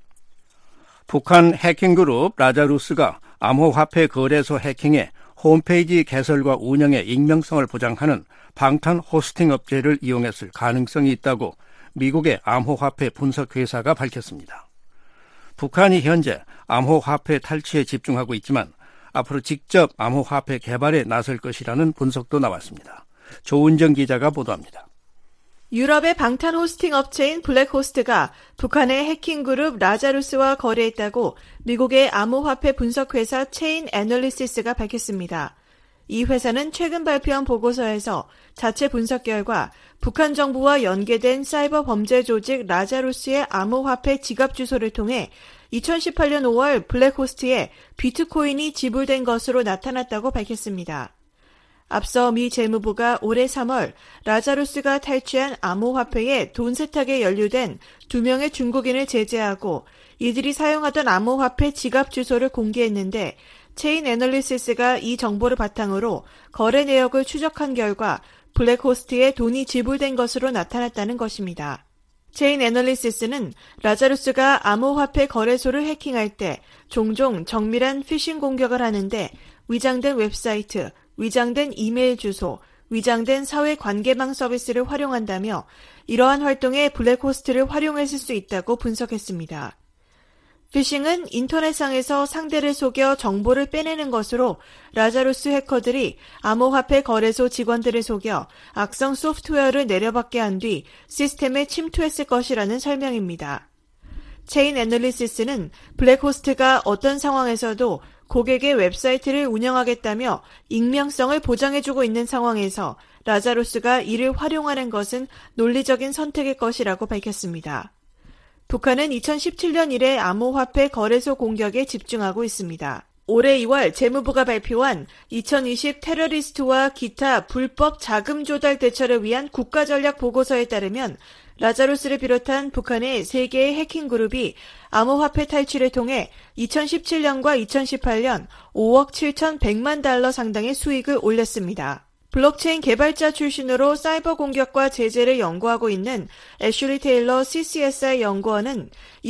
북한 해킹그룹 라자루스가 암호화폐 거래소 해킹에 홈페이지 개설과 운영의 익명성을 보장하는 방탄 호스팅 업체를 이용했을 가능성이 있다고 미국의 암호화폐 분석회사가 밝혔습니다. 북한이 현재 암호화폐 탈취에 집중하고 있지만 앞으로 직접 암호화폐 개발에 나설 것이라는 분석도 나왔습니다. 조은정 기자가 보도합니다. 유럽의 방탄 호스팅 업체인 블랙호스트가 북한의 해킹그룹 라자루스와 거래했다고 미국의 암호화폐 분석회사 체인 애널리시스가 밝혔습니다. 이 회사는 최근 발표한 보고서에서 자체 분석 결과 북한 정부와 연계된 사이버 범죄 조직 라자루스의 암호화폐 지갑 주소를 통해 2018년 5월 블랙호스트에 비트코인이 지불된 것으로 나타났다고 밝혔습니다. 앞서 미 재무부가 올해 3월 라자루스가 탈취한 암호화폐에 돈 세탁에 연루된 2명의 중국인을 제재하고 이들이 사용하던 암호화폐 지갑 주소를 공개했는데 체인 애널리시스가 이 정보를 바탕으로 거래 내역을 추적한 결과 블랙호스트에 돈이 지불된 것으로 나타났다는 것입니다. 체인 애널리시스는 라자루스가 암호화폐 거래소를 해킹할 때 종종 정밀한 피싱 공격을 하는데 위장된 웹사이트, 위장된 이메일 주소, 위장된 사회관계망 서비스를 활용한다며 이러한 활동에 블랙호스트를 활용했을 수 있다고 분석했습니다. 피싱은 인터넷상에서 상대를 속여 정보를 빼내는 것으로 라자루스 해커들이 암호화폐 거래소 직원들을 속여 악성 소프트웨어를 내려받게 한 뒤 시스템에 침투했을 것이라는 설명입니다. 체인 애널리시스는 블랙호스트가 어떤 상황에서도 고객의 웹사이트를 운영하겠다며 익명성을 보장해주고 있는 상황에서 라자루스가 이를 활용하는 것은 논리적인 선택일 것이라고 밝혔습니다. 북한은 2017년 이래 암호화폐 거래소 공격에 집중하고 있습니다. 올해 2월 재무부가 발표한 2020 테러리스트와 기타 불법 자금 조달 대처를 위한 국가전략 보고서에 따르면 라자루스를 비롯한 북한의 3개의 해킹 그룹이 암호화폐 탈취를 통해 2017년과 2018년 5억 7,100만 달러 상당의 수익을 올렸습니다. 블록체인 개발자 출신으로 사이버 공격과 제재를 연구하고 있는 애슐리 테일러 CCSI 연구원은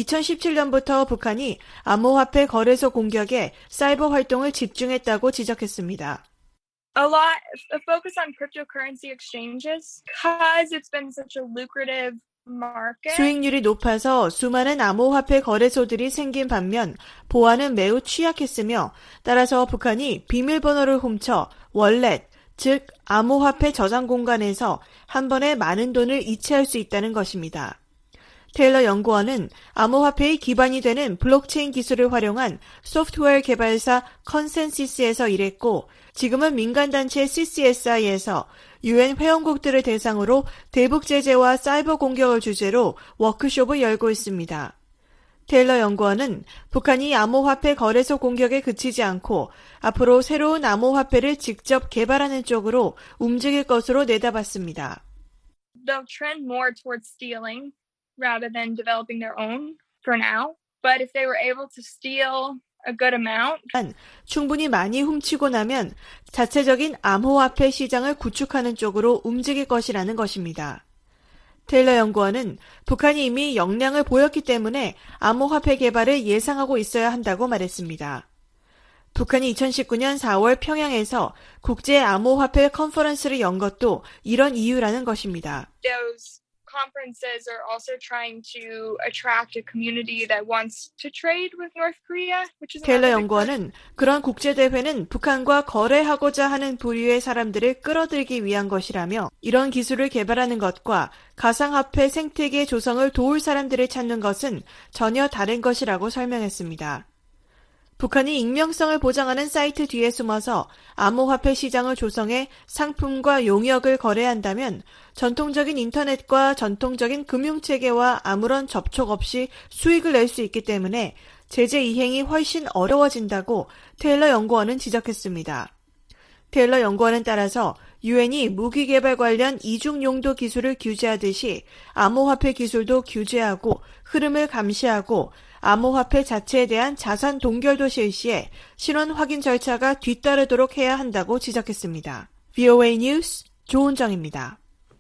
2017년부터 북한이 암호화폐 거래소 공격에 사이버 활동을 집중했다고 지적했습니다. A lot of focus on cryptocurrency exchanges because it's been such a lucrative market. 수익률이 높아서 수많은 암호화폐 거래소들이 생긴 반면 보안은 매우 취약했으며 따라서 북한이 비밀번호를 훔쳐 월렛, 즉 암호화폐 저장 공간에서 한 번에 많은 돈을 이체할 수 있다는 것입니다. 테일러 연구원은 암호화폐의 기반이 되는 블록체인 기술을 활용한 소프트웨어 개발사 컨센시스에서 일했고 지금은 민간단체 CCSI에서 UN 회원국들을 대상으로 대북 제재와 사이버 공격을 주제로 워크숍을 열고 있습니다. 테일러 연구원은 북한이 암호화폐 거래소 공격에 그치지 않고 앞으로 새로운 암호화폐를 직접 개발하는 쪽으로 움직일 것으로 내다봤습니다. They'll trend more towards stealing rather than developing their own for now. But if they were able to steal a good amount, 충분히 많이 훔치고 나면 자체적인 암호화폐 시장을 구축하는 쪽으로 움직일 것이라는 것입니다. 테일러 연구원은 북한이 이미 역량을 보였기 때문에 암호화폐 개발을 예상하고 있어야 한다고 말했습니다. 북한이 2019년 4월 평양에서 국제 암호화폐 컨퍼런스를 연 것도 이런 이유라는 것입니다. those conferences are also trying to attract a community that wants to trade with North Korea, which is 테일러 연구원은 그런 국제대회는 북한과 거래하고자 하는 부류의 사람들을 끌어들이기 위한 것이라며 이런 기술을 개발하는 것과 가상화폐 생태계 조성을 도울 사람들을 찾는 것은 전혀 다른 것이라고 설명했습니다. 북한이 익명성을 보장하는 사이트 뒤에 숨어서 암호화폐 시장을 조성해 상품과 용역을 거래한다면 전통적인 인터넷과 전통적인 금융체계와 아무런 접촉 없이 수익을 낼 수 있기 때문에 제재 이행이 훨씬 어려워진다고 테일러 연구원은 지적했습니다. 테일러 연구원은 따라서 유엔이 무기 개발 관련 이중 용도 기술을 규제하듯이 암호화폐 기술도 규제하고 흐름을 감시하고 암호화폐 자체에 대한 자산 동결도 실시해 신원 확인 절차가 뒤따르도록 해야 한다고 지적했습니다. VOA 뉴스 조은정입니다.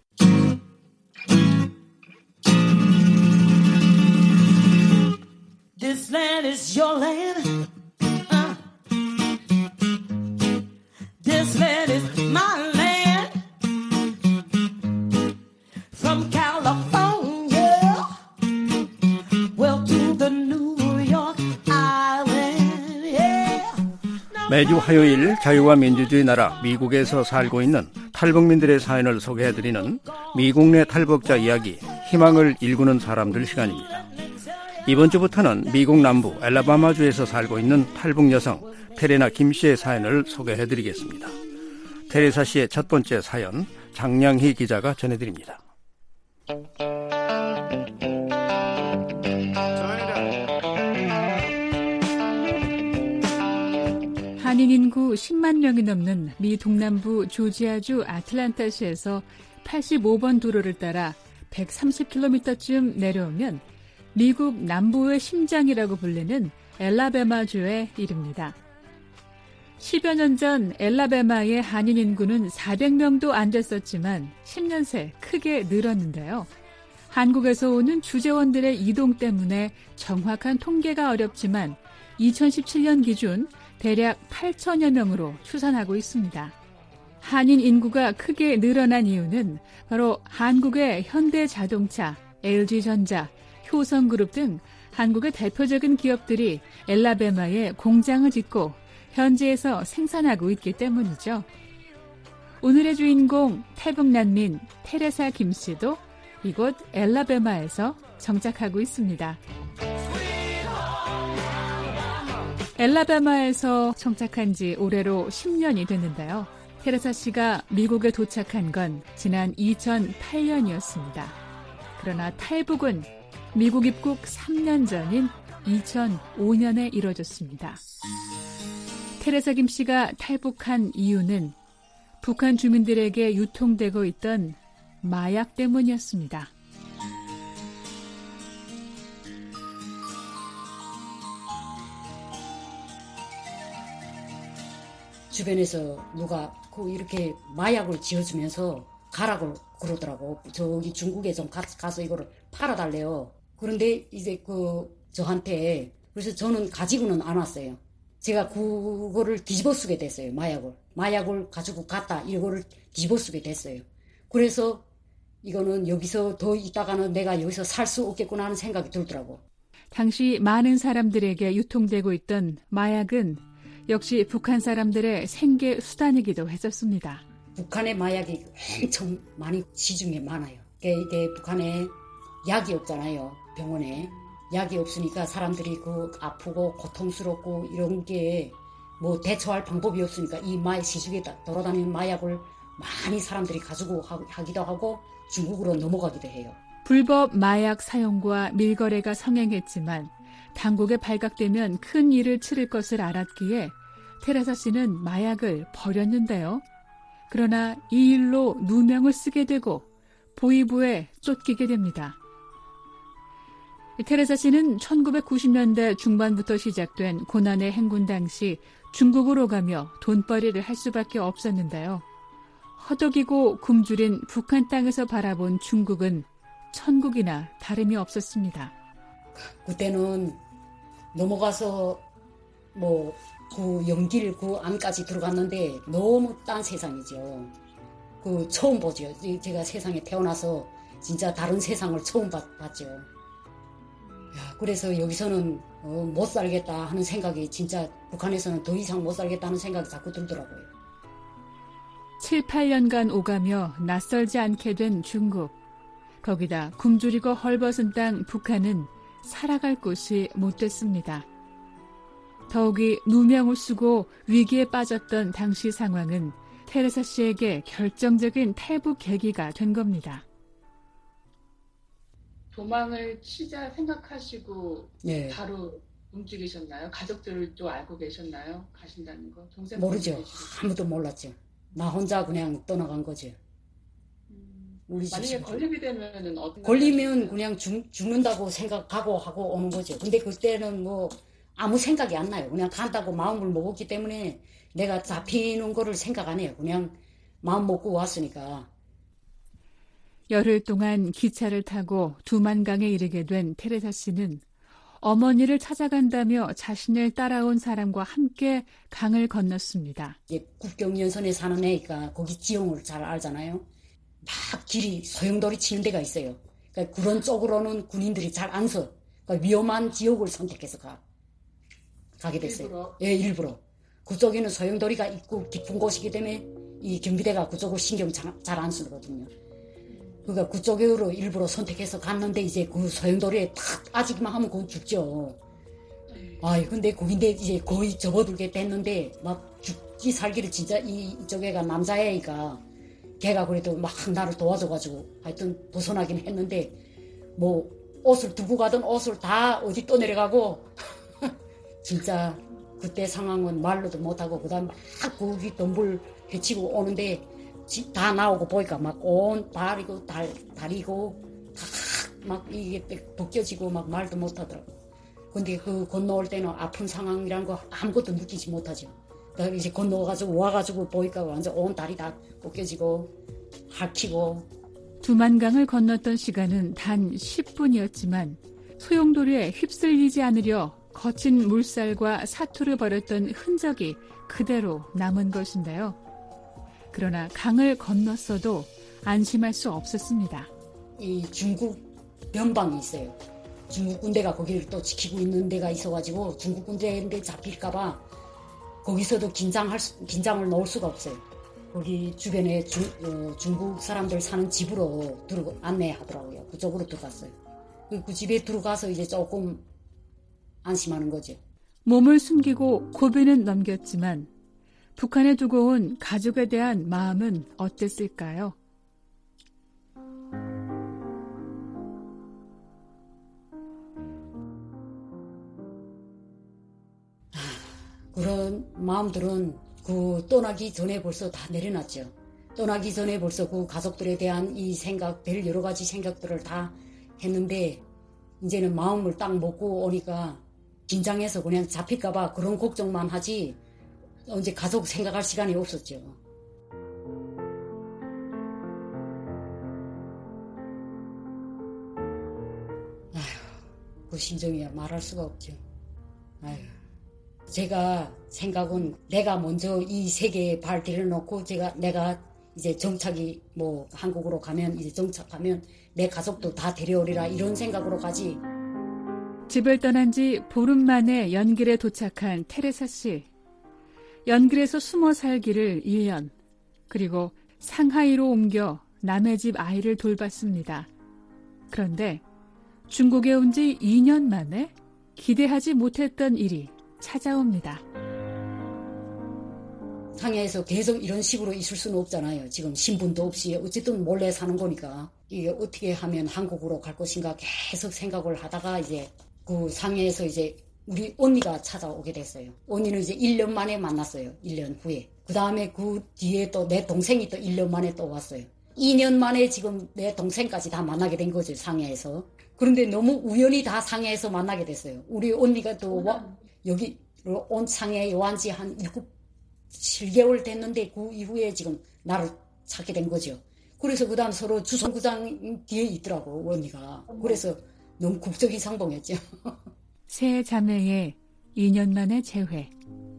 This land is your land. This land is my land. From California, well to the New York Island. Yeah. 매주 화요일 자유와 민주주의 나라 미국에서 살고 있는 탈북민들의 사연을 소개해드리는 미국 내 탈북자 이야기, 희망을 일구는 사람들 시간입니다. 이번 주부터는 미국 남부 엘라바마주에서 살고 있는 탈북 여성 테레나 김 씨의 사연을 소개해드리겠습니다. 테레사 씨의 첫 번째 사연, 장량희 기자가 전해드립니다. 한인 인구 10만 명이 넘는 미 동남부 조지아주 아틀란타시에서 85번 도로를 따라 130km쯤 내려오면 미국 남부의 심장이라고 불리는 엘라베마주에 이릅니다. 10여 년 전 엘라베마의 한인 인구는 400명도 안 됐었지만 10년 새 크게 늘었는데요. 한국에서 오는 주재원들의 이동 때문에 정확한 통계가 어렵지만 2017년 기준 대략 8천여 명으로 추산하고 있습니다. 한인 인구가 크게 늘어난 이유는 바로 한국의 현대자동차, LG전자, 효성그룹 등 한국의 대표적인 기업들이 엘라베마에 공장을 짓고 현지에서 생산하고 있기 때문이죠. 오늘의 주인공 탈북난민 테레사 김 씨도 이곳 엘라베마에서 정착하고 있습니다. 엘라베마에서 정착한 지 올해로 10년이 됐는데요. 테레사 씨가 미국에 도착한 건 지난 2008년이었습니다. 그러나 탈북은 미국 입국 3년 전인 2005년에 이뤄졌습니다. 테레사 김 씨가 탈북한 이유는 북한 주민들에게 유통되고 있던 마약 때문이었습니다. 주변에서 누가 이렇게 마약을 지어주면서 가라고 그러더라고. 저기 중국에 좀 가서 이거를 팔아달래요. 그런데 이제 저한테 그래서 저는 가지고는 안 왔어요. 제가 그거를 뒤집어 쓰게 됐어요. 마약을 가지고 갔다 이거를 뒤집어 쓰게 됐어요. 그래서 이거는 여기서 더 있다가는 내가 여기서 살 수 없겠구나 하는 생각이 들더라고. 당시 많은 사람들에게 유통되고 있던 마약은 역시 북한 사람들의 생계 수단이기도 했었습니다. 북한의 마약이 엄청 많이 시중에 많아요. 이게 북한에 약이 없잖아요. 병원에. 약이 없으니까 사람들이 아프고 고통스럽고 이런 게 뭐 대처할 방법이 없으니까 이 시중에 돌아다니는 마약을 많이 사람들이 가지고 하기도 하고 중국으로 넘어가기도 해요. 불법 마약 사용과 밀거래가 성행했지만 당국에 발각되면 큰 일을 치를 것을 알았기에 테레사 씨는 마약을 버렸는데요. 그러나 이 일로 누명을 쓰게 되고 보위부에 쫓기게 됩니다. 테레사 씨는 1990년대 중반부터 시작된 고난의 행군 당시 중국으로 가며 돈벌이를 할 수밖에 없었는데요. 허덕이고 굶주린 북한 땅에서 바라본 중국은 천국이나 다름이 없었습니다. 그때는 넘어가서 연길 안까지 들어갔는데 너무 딴 세상이죠. 처음 보죠. 제가 세상에 태어나서 진짜 다른 세상을 처음 봤죠. 그래서 여기서는 못 살겠다 하는 생각이 진짜 북한에서는 더 이상 못 살겠다 하는 생각이 자꾸 들더라고요. 7, 8년간 오가며 낯설지 않게 된 중국. 거기다 굶주리고 헐벗은 땅 북한은 살아갈 곳이 못 됐습니다. 더욱이 누명을 쓰고 위기에 빠졌던 당시 상황은 테레사 씨에게 결정적인 탈북 계기가 된 겁니다. 도망을 치자 생각하시고 네. 바로 움직이셨나요? 가족들도 알고 계셨나요? 가신다는 거? 모르죠. 아무도 몰랐죠. 나 혼자 그냥 떠나간 거죠. 만약에 걸리게 되면은 걸리면 그냥 죽는다고 생각하고 하고 오는 거죠. 근데 그때는 아무 생각이 안 나요. 그냥 간다고 마음을 먹었기 때문에 내가 잡히는 거를 생각 안 해요. 그냥 마음 먹고 왔으니까. 열흘 동안 기차를 타고 두만강에 이르게 된 테레사 씨는 어머니를 찾아간다며 자신을 따라온 사람과 함께 강을 건넜습니다. 국경연선에 사는 애니까 거기 지형을 잘 알잖아요. 막 길이 소용돌이 치는 데가 있어요. 그러니까 그런 쪽으로는 군인들이 잘 안 서. 그러니까 위험한 지역을 선택해서 가게 됐어요. 일부러? 예, 일부러. 그쪽에는 소용돌이가 있고 깊은 곳이기 때문에 이 경비대가 그쪽을 신경 잘 안 쓰거든요. 그러니까 그쪽으로 일부러 선택해서 갔는데 이제 그 소용돌이에 탁 아직만 하면 그건 죽죠. 근데 거긴데 이제 거의 접어들게 됐는데 막 죽기 살기를 진짜 이쪽 애가 남자애가 걔가 그래도 막 나를 도와줘가지고 하여튼 벗어나긴 했는데 옷을 두고 가던 옷을 다 어디 떠내려가고 진짜 그때 상황은 말로도 못하고 그다음 막 거기 덤불 헤치고 오는데 다 나오고 보니까 막 온 다리고 다리고 막 이게 벗겨지고 막 말도 못하더라고. 근데 건너올 때는 아픈 상황이라는 거 아무것도 느끼지 못하죠. 그러니까 이제 건너가지고 와가지고 보니까 완전 온 다리 다 벗겨지고 핥히고 두만강을 건넜던 시간은 단 10분이었지만 소용돌이에 휩쓸리지 않으려 거친 물살과 사투를 벌였던 흔적이 그대로 남은 것인데요. 그러나 강을 건넜어도 안심할 수 없었습니다. 이 중국 변방이 있어요. 중국 군대가 거기를 또 지키고 있는 데가 있어가지고 중국 군대인데 잡힐까봐 거기서도 긴장을 놓을 수가 없어요. 거기 주변에 중국 사람들 사는 집으로 안내하더라고요. 그쪽으로 들어갔어요. 그 집에 들어가서 이제 조금 안심하는 거죠. 몸을 숨기고 고비는 넘겼지만 북한에 두고 온 가족에 대한 마음은 어땠을까요? 그런 마음들은 그 떠나기 전에 벌써 다 내려놨죠. 떠나기 전에 벌써 그 가족들에 대한 이 생각들, 여러 가지 생각들을 다 했는데 이제는 마음을 딱 먹고 오니까 긴장해서 그냥 잡힐까봐 그런 걱정만 하지 이제 가족 생각할 시간이 없었죠. 아휴, 그 심정이야 말할 수가 없죠. 아휴. 제가 생각은 내가 먼저 이 세계에 발 들여놓고 내가 이제 정착이 뭐 한국으로 가면 이제 정착하면 내 가족도 다 데려오리라 이런 생각으로 가지. 집을 떠난 지 보름 만에 연길에 도착한 테레사 씨. 연길에서 숨어 살기를 1년, 그리고 상하이로 옮겨 남의 집 아이를 돌봤습니다. 그런데 중국에 온 지 2년 만에 기대하지 못했던 일이 찾아옵니다. 상해에서 계속 이런 식으로 있을 수는 없잖아요. 지금 신분도 없이 어쨌든 몰래 사는 거니까 이게 어떻게 하면 한국으로 갈 것인가 계속 생각을 하다가 이제 그 상해에서 이제 우리 언니가 찾아오게 됐어요. 언니는 이제 1년 만에 만났어요. 1년 후에. 그 다음에 그 뒤에 또 내 동생이 또 1년 만에 또 왔어요. 2년 만에 지금 내 동생까지 다 만나게 된 거죠. 상해에서. 그런데 너무 우연히 다 상해에서 만나게 됐어요. 우리 언니가 또 여기 온 상해에 온 지 한 7개월 됐는데 그 이후에 지금 나를 찾게 된 거죠. 그래서 그 다음 서로 주선구장 뒤에 있더라고 언니가. 그래서 너무 국적이 상봉했죠. 세 자매의 2년 만의 재회.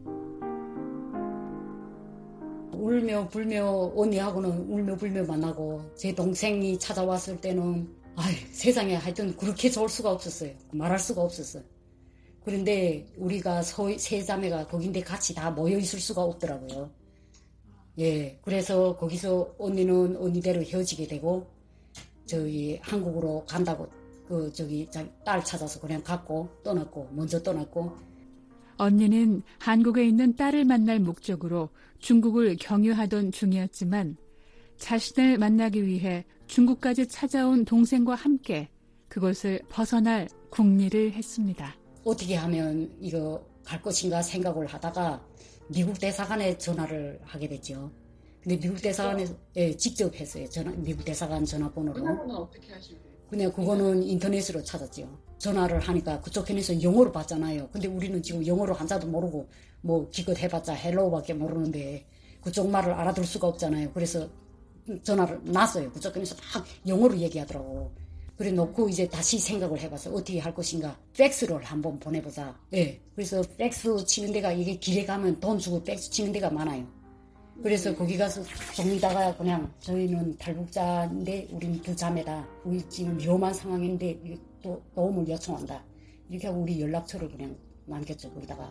울며 불며 언니하고는 울며 불며 만나고 제 동생이 찾아왔을 때는 세상에 하여튼 그렇게 좋을 수가 없었어요. 말할 수가 없었어요. 그런데 우리가 세 자매가 거긴데 같이 다 모여 있을 수가 없더라고요. 예, 그래서 거기서 언니는 언니대로 헤어지게 되고 저기 한국으로 간다고 딸 찾아서 그냥 갔고 먼저 떠났고. 언니는 한국에 있는 딸을 만날 목적으로 중국을 경유하던 중이었지만 자신을 만나기 위해 중국까지 찾아온 동생과 함께 그곳을 벗어날 궁리를 했습니다. 어떻게 하면 이거 갈 것인가 생각을 하다가 미국 대사관에 전화를 하게 됐죠. 근데 미국 대사관에 직접 했어요. 미국 대사관 전화번호로. 전화번호는 어떻게 하시면 돼요? 그냥 그거는 인터넷으로 찾았죠. 전화를 하니까 그쪽 편에서 영어로 받잖아요. 근데 우리는 지금 영어로 한자도 모르고 뭐 기껏 해봤자 헬로우밖에 모르는데 그쪽 말을 알아들 수가 없잖아요. 그래서 전화를 놨어요. 그쪽 편에서 막 영어로 얘기하더라고. 그래 놓고 이제 다시 생각을 해봤어요. 어떻게 할 것인가. 팩스를 한번 보내보자. 예. 그래서 팩스 치는 데가 이게 길에 가면 돈 주고 팩스 치는 데가 많아요. 그래서 거기 가서 종이다가 그냥 저희는 탈북자인데 우린 두 자매다. 우리 지금 위험한 상황인데 또 도움을 요청한다. 이렇게 하고 우리 연락처를 그냥 남겼죠. 거기다가.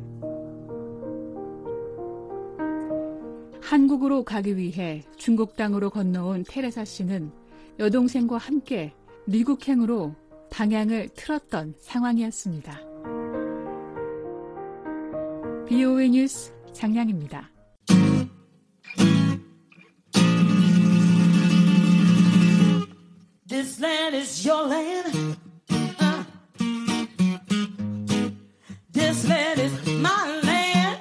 한국으로 가기 위해 중국 땅으로 건너온 테레사 씨는 여동생과 함께 미국행으로 방향을 틀었던 상황이었습니다. BOA 뉴스 장량입니다. This land is your land. This land is my land.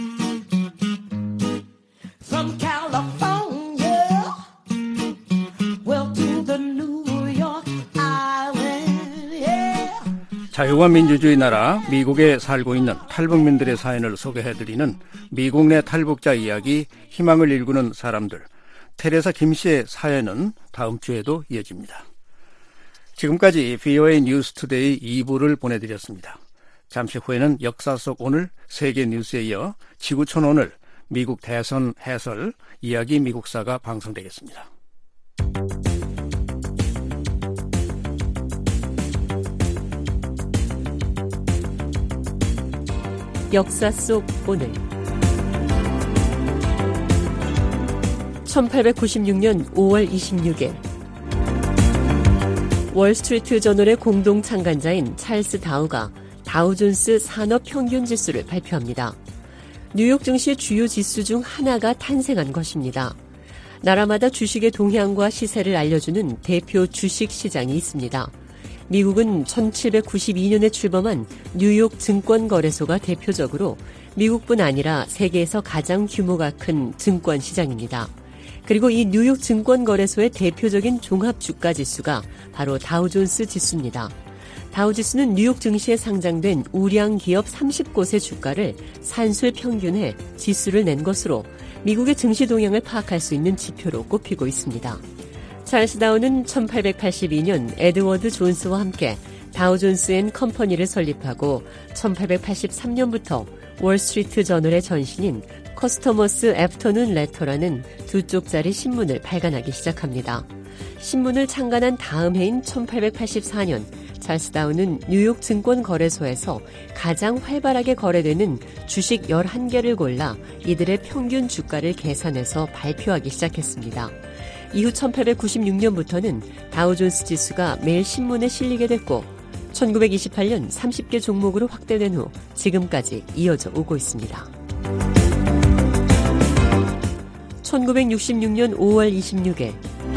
From California, well to the New York Island. Yeah. 자유와 민주주의 나라 미국에 살고 있는 탈북민들의 사연을 소개해드리는 미국 내 탈북자 이야기, 희망을 일구는 사람들. 테레사 김 씨의 사연은 다음 주에도 이어집니다. 지금까지 VOA 뉴스 투데이 2부를 보내드렸습니다. 잠시 후에는 역사 속 오늘 세계 뉴스에 이어 지구촌 오늘 미국 대선 해설 이야기 미국사가 방송되겠습니다. 역사 속 오늘 1896년 5월 26일 월스트리트 저널의 공동 창간자인 찰스 다우가 다우존스 산업평균지수를 발표합니다. 뉴욕 증시의 주요 지수 중 하나가 탄생한 것입니다. 나라마다 주식의 동향과 시세를 알려주는 대표 주식 시장이 있습니다. 미국은 1792년에 출범한 뉴욕 증권거래소가 대표적으로 미국뿐 아니라 세계에서 가장 규모가 큰 증권 시장입니다. 그리고 이 뉴욕 증권거래소의 대표적인 종합주가지수가 바로 다우존스 지수입니다. 다우지수는 뉴욕 증시에 상장된 우량 기업 30곳의 주가를 산술 평균해 지수를 낸 것으로 미국의 증시 동향을 파악할 수 있는 지표로 꼽히고 있습니다. 찰스 다우는 1882년 에드워드 존스와 함께 다우존스 앤 컴퍼니를 설립하고 1883년부터 월스트리트 저널의 전신인 커스터머스 애프터눈 레터라는 2쪽짜리 신문을 발간하기 시작합니다. 신문을 창간한 다음 해인 1884년 찰스 다우는 뉴욕 증권거래소에서 가장 활발하게 거래되는 주식 11개를 골라 이들의 평균 주가를 계산해서 발표하기 시작했습니다. 이후 1896년부터는 다우존스 지수가 매일 신문에 실리게 됐고 1928년 30개 종목으로 확대된 후 지금까지 이어져 오고 있습니다. 1966년 5월 26일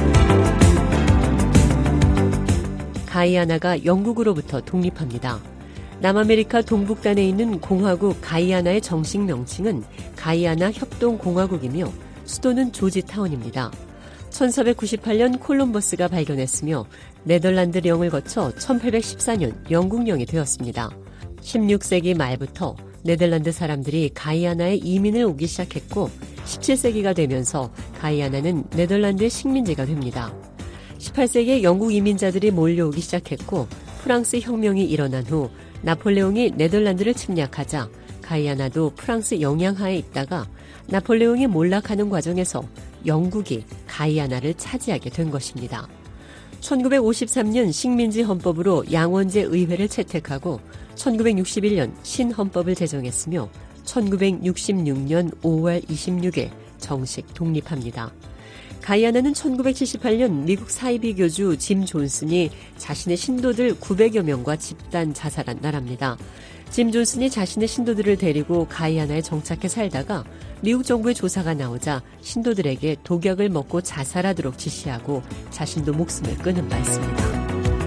가이아나가 영국으로부터 독립합니다. 남아메리카 동북단에 있는 공화국 가이아나의 정식 명칭은 가이아나 협동공화국이며 수도는 조지타운입니다. 1498년 콜럼버스가 발견했으며 네덜란드령을 거쳐 1814년 영국령이 되었습니다. 16세기 말부터 네덜란드 사람들이 가이아나에 이민을 오기 시작했고 17세기가 되면서 가이아나는 네덜란드의 식민지가 됩니다. 18세기에 영국 이민자들이 몰려오기 시작했고 프랑스 혁명이 일어난 후 나폴레옹이 네덜란드를 침략하자 가이아나도 프랑스 영향하에 있다가 나폴레옹이 몰락하는 과정에서 영국이 가이아나를 차지하게 된 것입니다. 1953년 식민지 헌법으로 양원제 의회를 채택하고 1961년 신헌법을 제정했으며 1966년 5월 26일 정식 독립합니다. 가이아나는 1978년 미국 사이비 교주 짐 존슨이 자신의 신도들 900여 명과 집단 자살한 나라입니다. 짐 존슨이 자신의 신도들을 데리고 가이아나에 정착해 살다가 미국 정부의 조사가 나오자 신도들에게 독약을 먹고 자살하도록 지시하고 자신도 목숨을 끊은 바 있습니다.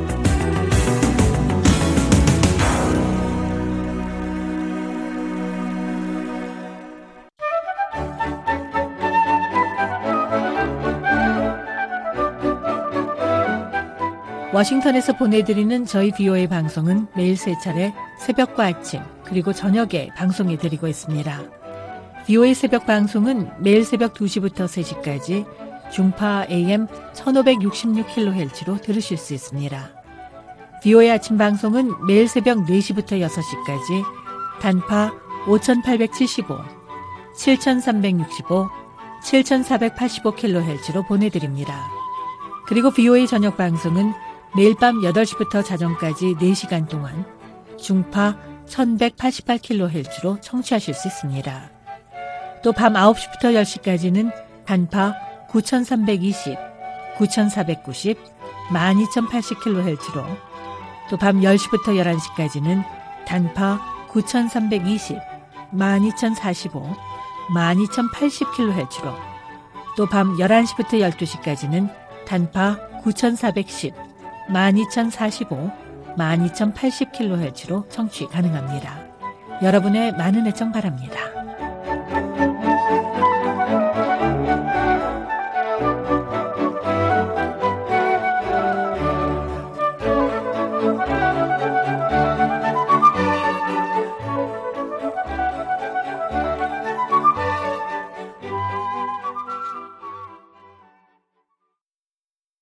워싱턴에서 보내드리는 저희 VOA 방송은 매일 3차례 새벽과 아침 그리고 저녁에 방송해드리고 있습니다. VOA 새벽 방송은 매일 새벽 2시부터 3시까지 중파 AM 1566kHz로 들으실 수 있습니다. VOA 아침 방송은 매일 새벽 4시부터 6시까지 단파 5875, 7365, 7485kHz로 보내드립니다. 그리고 VOA 저녁 방송은 매일 밤 8시부터 자정까지 4시간 동안 중파 1188kHz로 청취하실 수 있습니다. 또 밤 9시부터 10시까지는 단파 9320, 9490, 12080kHz로 또 밤 10시부터 11시까지는 단파 9320, 12045, 12080kHz로 또 밤 11시부터 12시까지는 단파 9410, 12045, 12080kHz로 청취 가능합니다. 여러분의 많은 애청 바랍니다.